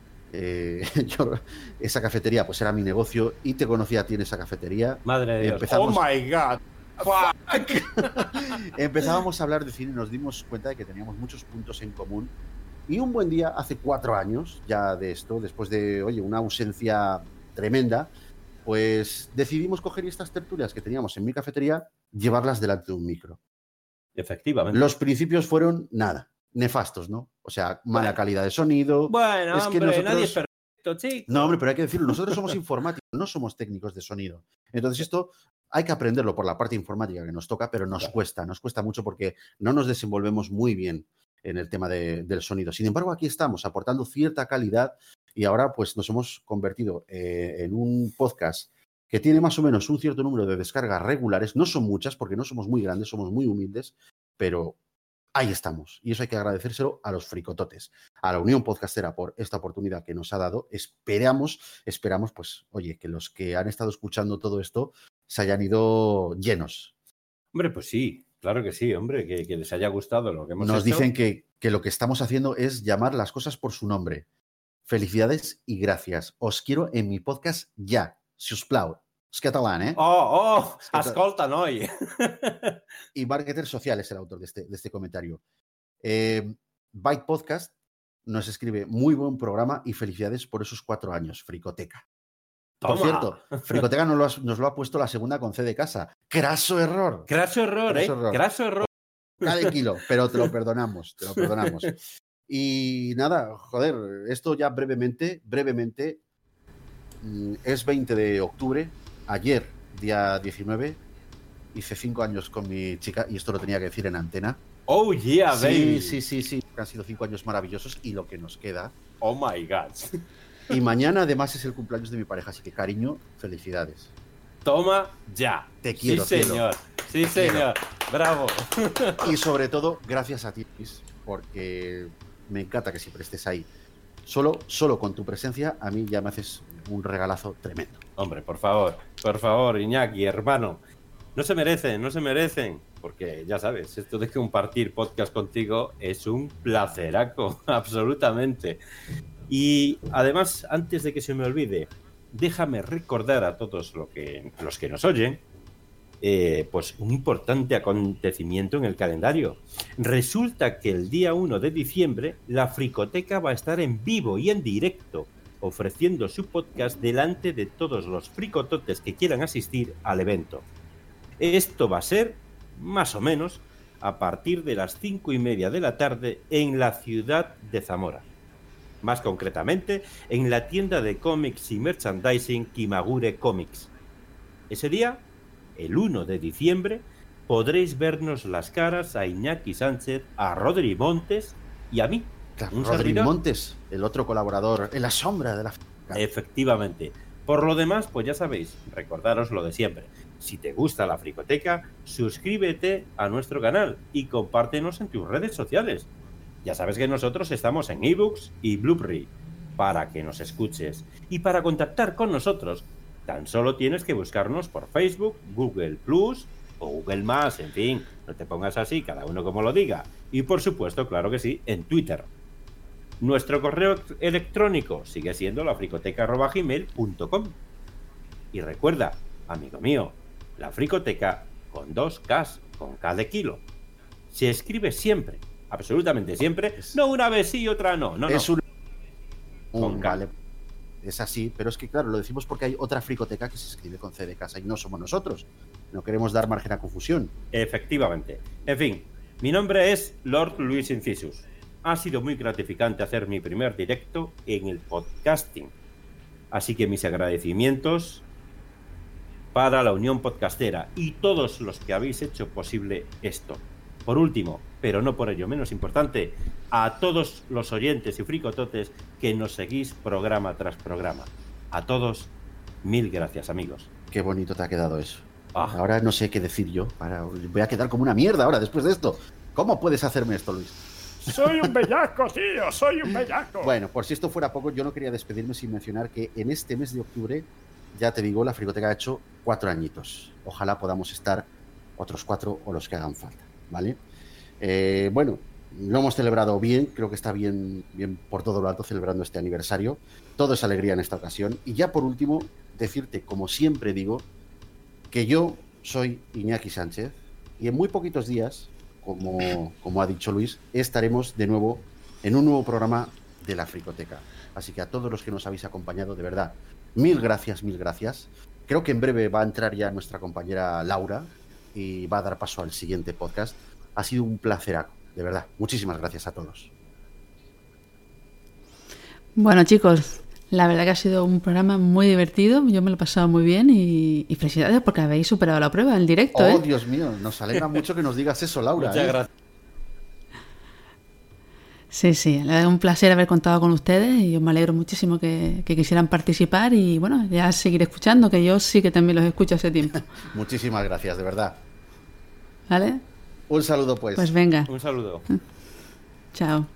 esa cafetería pues era mi negocio y te conocí a ti en esa cafetería. Madre de Dios. Empezamos, oh my God. Empezábamos a hablar de cine y nos dimos cuenta de que teníamos muchos puntos en común. Y un buen día, hace 4 años ya de esto, después de, oye, una ausencia tremenda, pues decidimos coger estas tertulias que teníamos en mi cafetería, llevarlas delante de un micro. Efectivamente. Los principios fueron, nefastos, ¿no? O sea, mala calidad de sonido. Bueno, es que hombre, nadie es perfecto, chico. No, hombre, pero hay que decirlo, nosotros somos informáticos, no somos técnicos de sonido. Entonces esto hay que aprenderlo por la parte informática que nos toca, pero nos cuesta mucho porque no nos desenvolvemos muy bien en el tema del sonido. Sin embargo, aquí estamos aportando cierta calidad y ahora pues nos hemos convertido en un podcast que tiene más o menos un cierto número de descargas regulares. No son muchas porque no somos muy grandes, somos muy humildes, pero ahí estamos. Y eso hay que agradecérselo a los fricototes, a la Unión Podcastera por esta oportunidad que nos ha dado. Esperamos, pues, oye, que los que han estado escuchando todo esto se hayan ido llenos. Hombre, pues sí, claro que sí, hombre, que les haya gustado lo que hemos Nos hecho. dicen que lo que estamos haciendo es llamar las cosas por su nombre. felicidades y gracias. Os quiero en mi podcast ya, si us plau. Es catalán, ¿eh? Escolta, noi. Y Marketer Social es el autor de este comentario. Byte Podcast nos escribe: muy buen programa y felicidades por esos 4 años, Fricoteca. Por cierto, Fricoteca nos lo ha puesto la segunda con C de casa. ¡Craso error! Craso error. Cada kilo, pero te lo perdonamos. Y nada, joder, esto ya brevemente, es 20 de octubre. Ayer, día 19, hice 5 años con mi chica, y esto lo tenía que decir en antena. Oh, yeah, baby. Sí. Han sido 5 años maravillosos y lo que nos queda. Oh, my God. Y mañana, además, es el cumpleaños de mi pareja, así que, cariño, felicidades. Toma ya. Te quiero, sí, señor. Sí, señor. Bravo. Y sobre todo, gracias a ti, Luis, porque me encanta que siempre estés ahí. Solo con tu presencia, a mí ya me haces un regalazo tremendo. Hombre, por favor, Iñaki, hermano. No se merecen. Porque ya sabes, esto de compartir podcast contigo es un placeraco, absolutamente. Y además, antes de que se me olvide, déjame recordar a todos los que nos oyen, pues un importante acontecimiento en el calendario. Resulta que el día 1 de diciembre la Fricoteca va a estar en vivo y en directo, ofreciendo su podcast delante de todos los fricototes que quieran asistir al evento. Esto va a ser, más o menos, a partir de las 5:30 de la tarde en la ciudad de Zamora. Más concretamente, en la tienda de cómics y merchandising Kimagure Comics. Ese día, el 1 de diciembre, podréis vernos las caras a Iñaki Sánchez, a Rodri Montes y a mí. Claro, Rodri Montes, el otro colaborador en la sombra de la... Efectivamente. Por lo demás, pues ya sabéis, recordaros lo de siempre. Si te gusta la Fricoteca, suscríbete a nuestro canal y compártenos en tus redes sociales. Ya sabes que nosotros estamos en ebooks y Blueberry para que nos escuches. Y para contactar con nosotros, tan solo tienes que buscarnos por Facebook, Google Plus o Google+, en fin, no te pongas así, cada uno como lo diga. Y por supuesto, claro que sí, en Twitter. Nuestro correo electrónico sigue siendo lafricoteca@gmail.com. Y recuerda, amigo mío, la Fricoteca con 2 Ks, con K de kilo. Se escribe siempre, absolutamente siempre, no una vez sí y otra no. Es vale, es así, pero es que claro, lo decimos porque hay otra Fricoteca que se escribe con C de casa y no somos nosotros. No queremos dar margen a confusión. Efectivamente. En fin, mi nombre es Lord Luis Incisus. Ha sido muy gratificante hacer mi primer directo en el podcasting. Así que mis agradecimientos para la Unión Podcastera y todos los que habéis hecho posible esto. Por último, pero no por ello menos importante, a todos los oyentes y fricototes que nos seguís programa tras programa. A todos, mil gracias, amigos. Qué bonito te ha quedado eso. Ahora no sé qué decir yo. Voy a quedar como una mierda ahora después de esto. ¿Cómo puedes hacerme esto, Luis? Soy un bellaco, tío, soy un bellaco. Bueno, por si esto fuera poco, yo no quería despedirme sin mencionar que en este mes de octubre, ya te digo, la Fricoteca ha hecho 4 añitos. Ojalá podamos estar otros 4 o los que hagan falta, ¿vale? Bueno, lo hemos celebrado bien, creo que está bien por todo lo alto celebrando este aniversario. Todo es alegría en esta ocasión. Y ya por último, decirte, como siempre digo, que yo soy Iñaki Sánchez y en muy poquitos días, como ha dicho Luis, estaremos de nuevo en un nuevo programa de la Fricoteca. Así que a todos los que nos habéis acompañado, de verdad, mil gracias. Creo que en breve va a entrar ya nuestra compañera Laura y va a dar paso al siguiente podcast. Ha sido un placeraco, de verdad. Muchísimas gracias a todos. Bueno, chicos, la verdad que ha sido un programa muy divertido. Yo me lo he pasado muy bien y felicidades porque habéis superado la prueba en directo. Oh, Dios mío, nos alegra mucho que nos digas eso, Laura. Muchas gracias. Sí, un placer haber contado con ustedes y yo me alegro muchísimo que quisieran participar y bueno, ya seguiré escuchando, que yo sí que también los escucho hace tiempo. Muchísimas gracias, de verdad. ¿Vale? Un saludo, pues. Pues venga. Un saludo. Chao.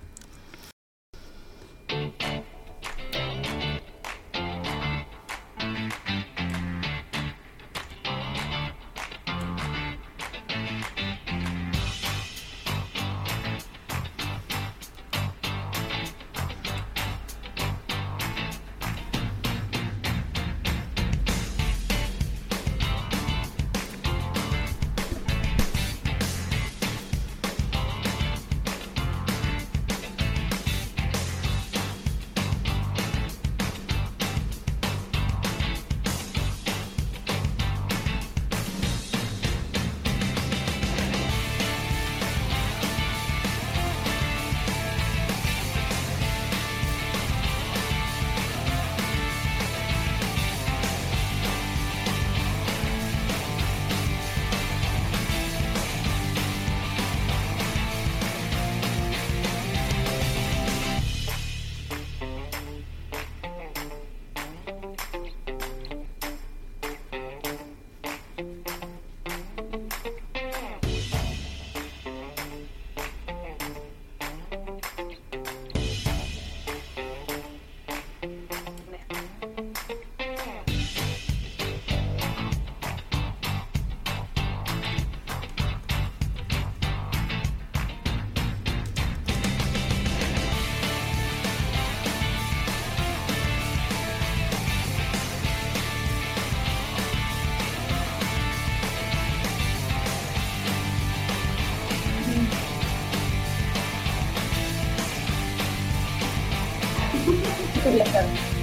directamente.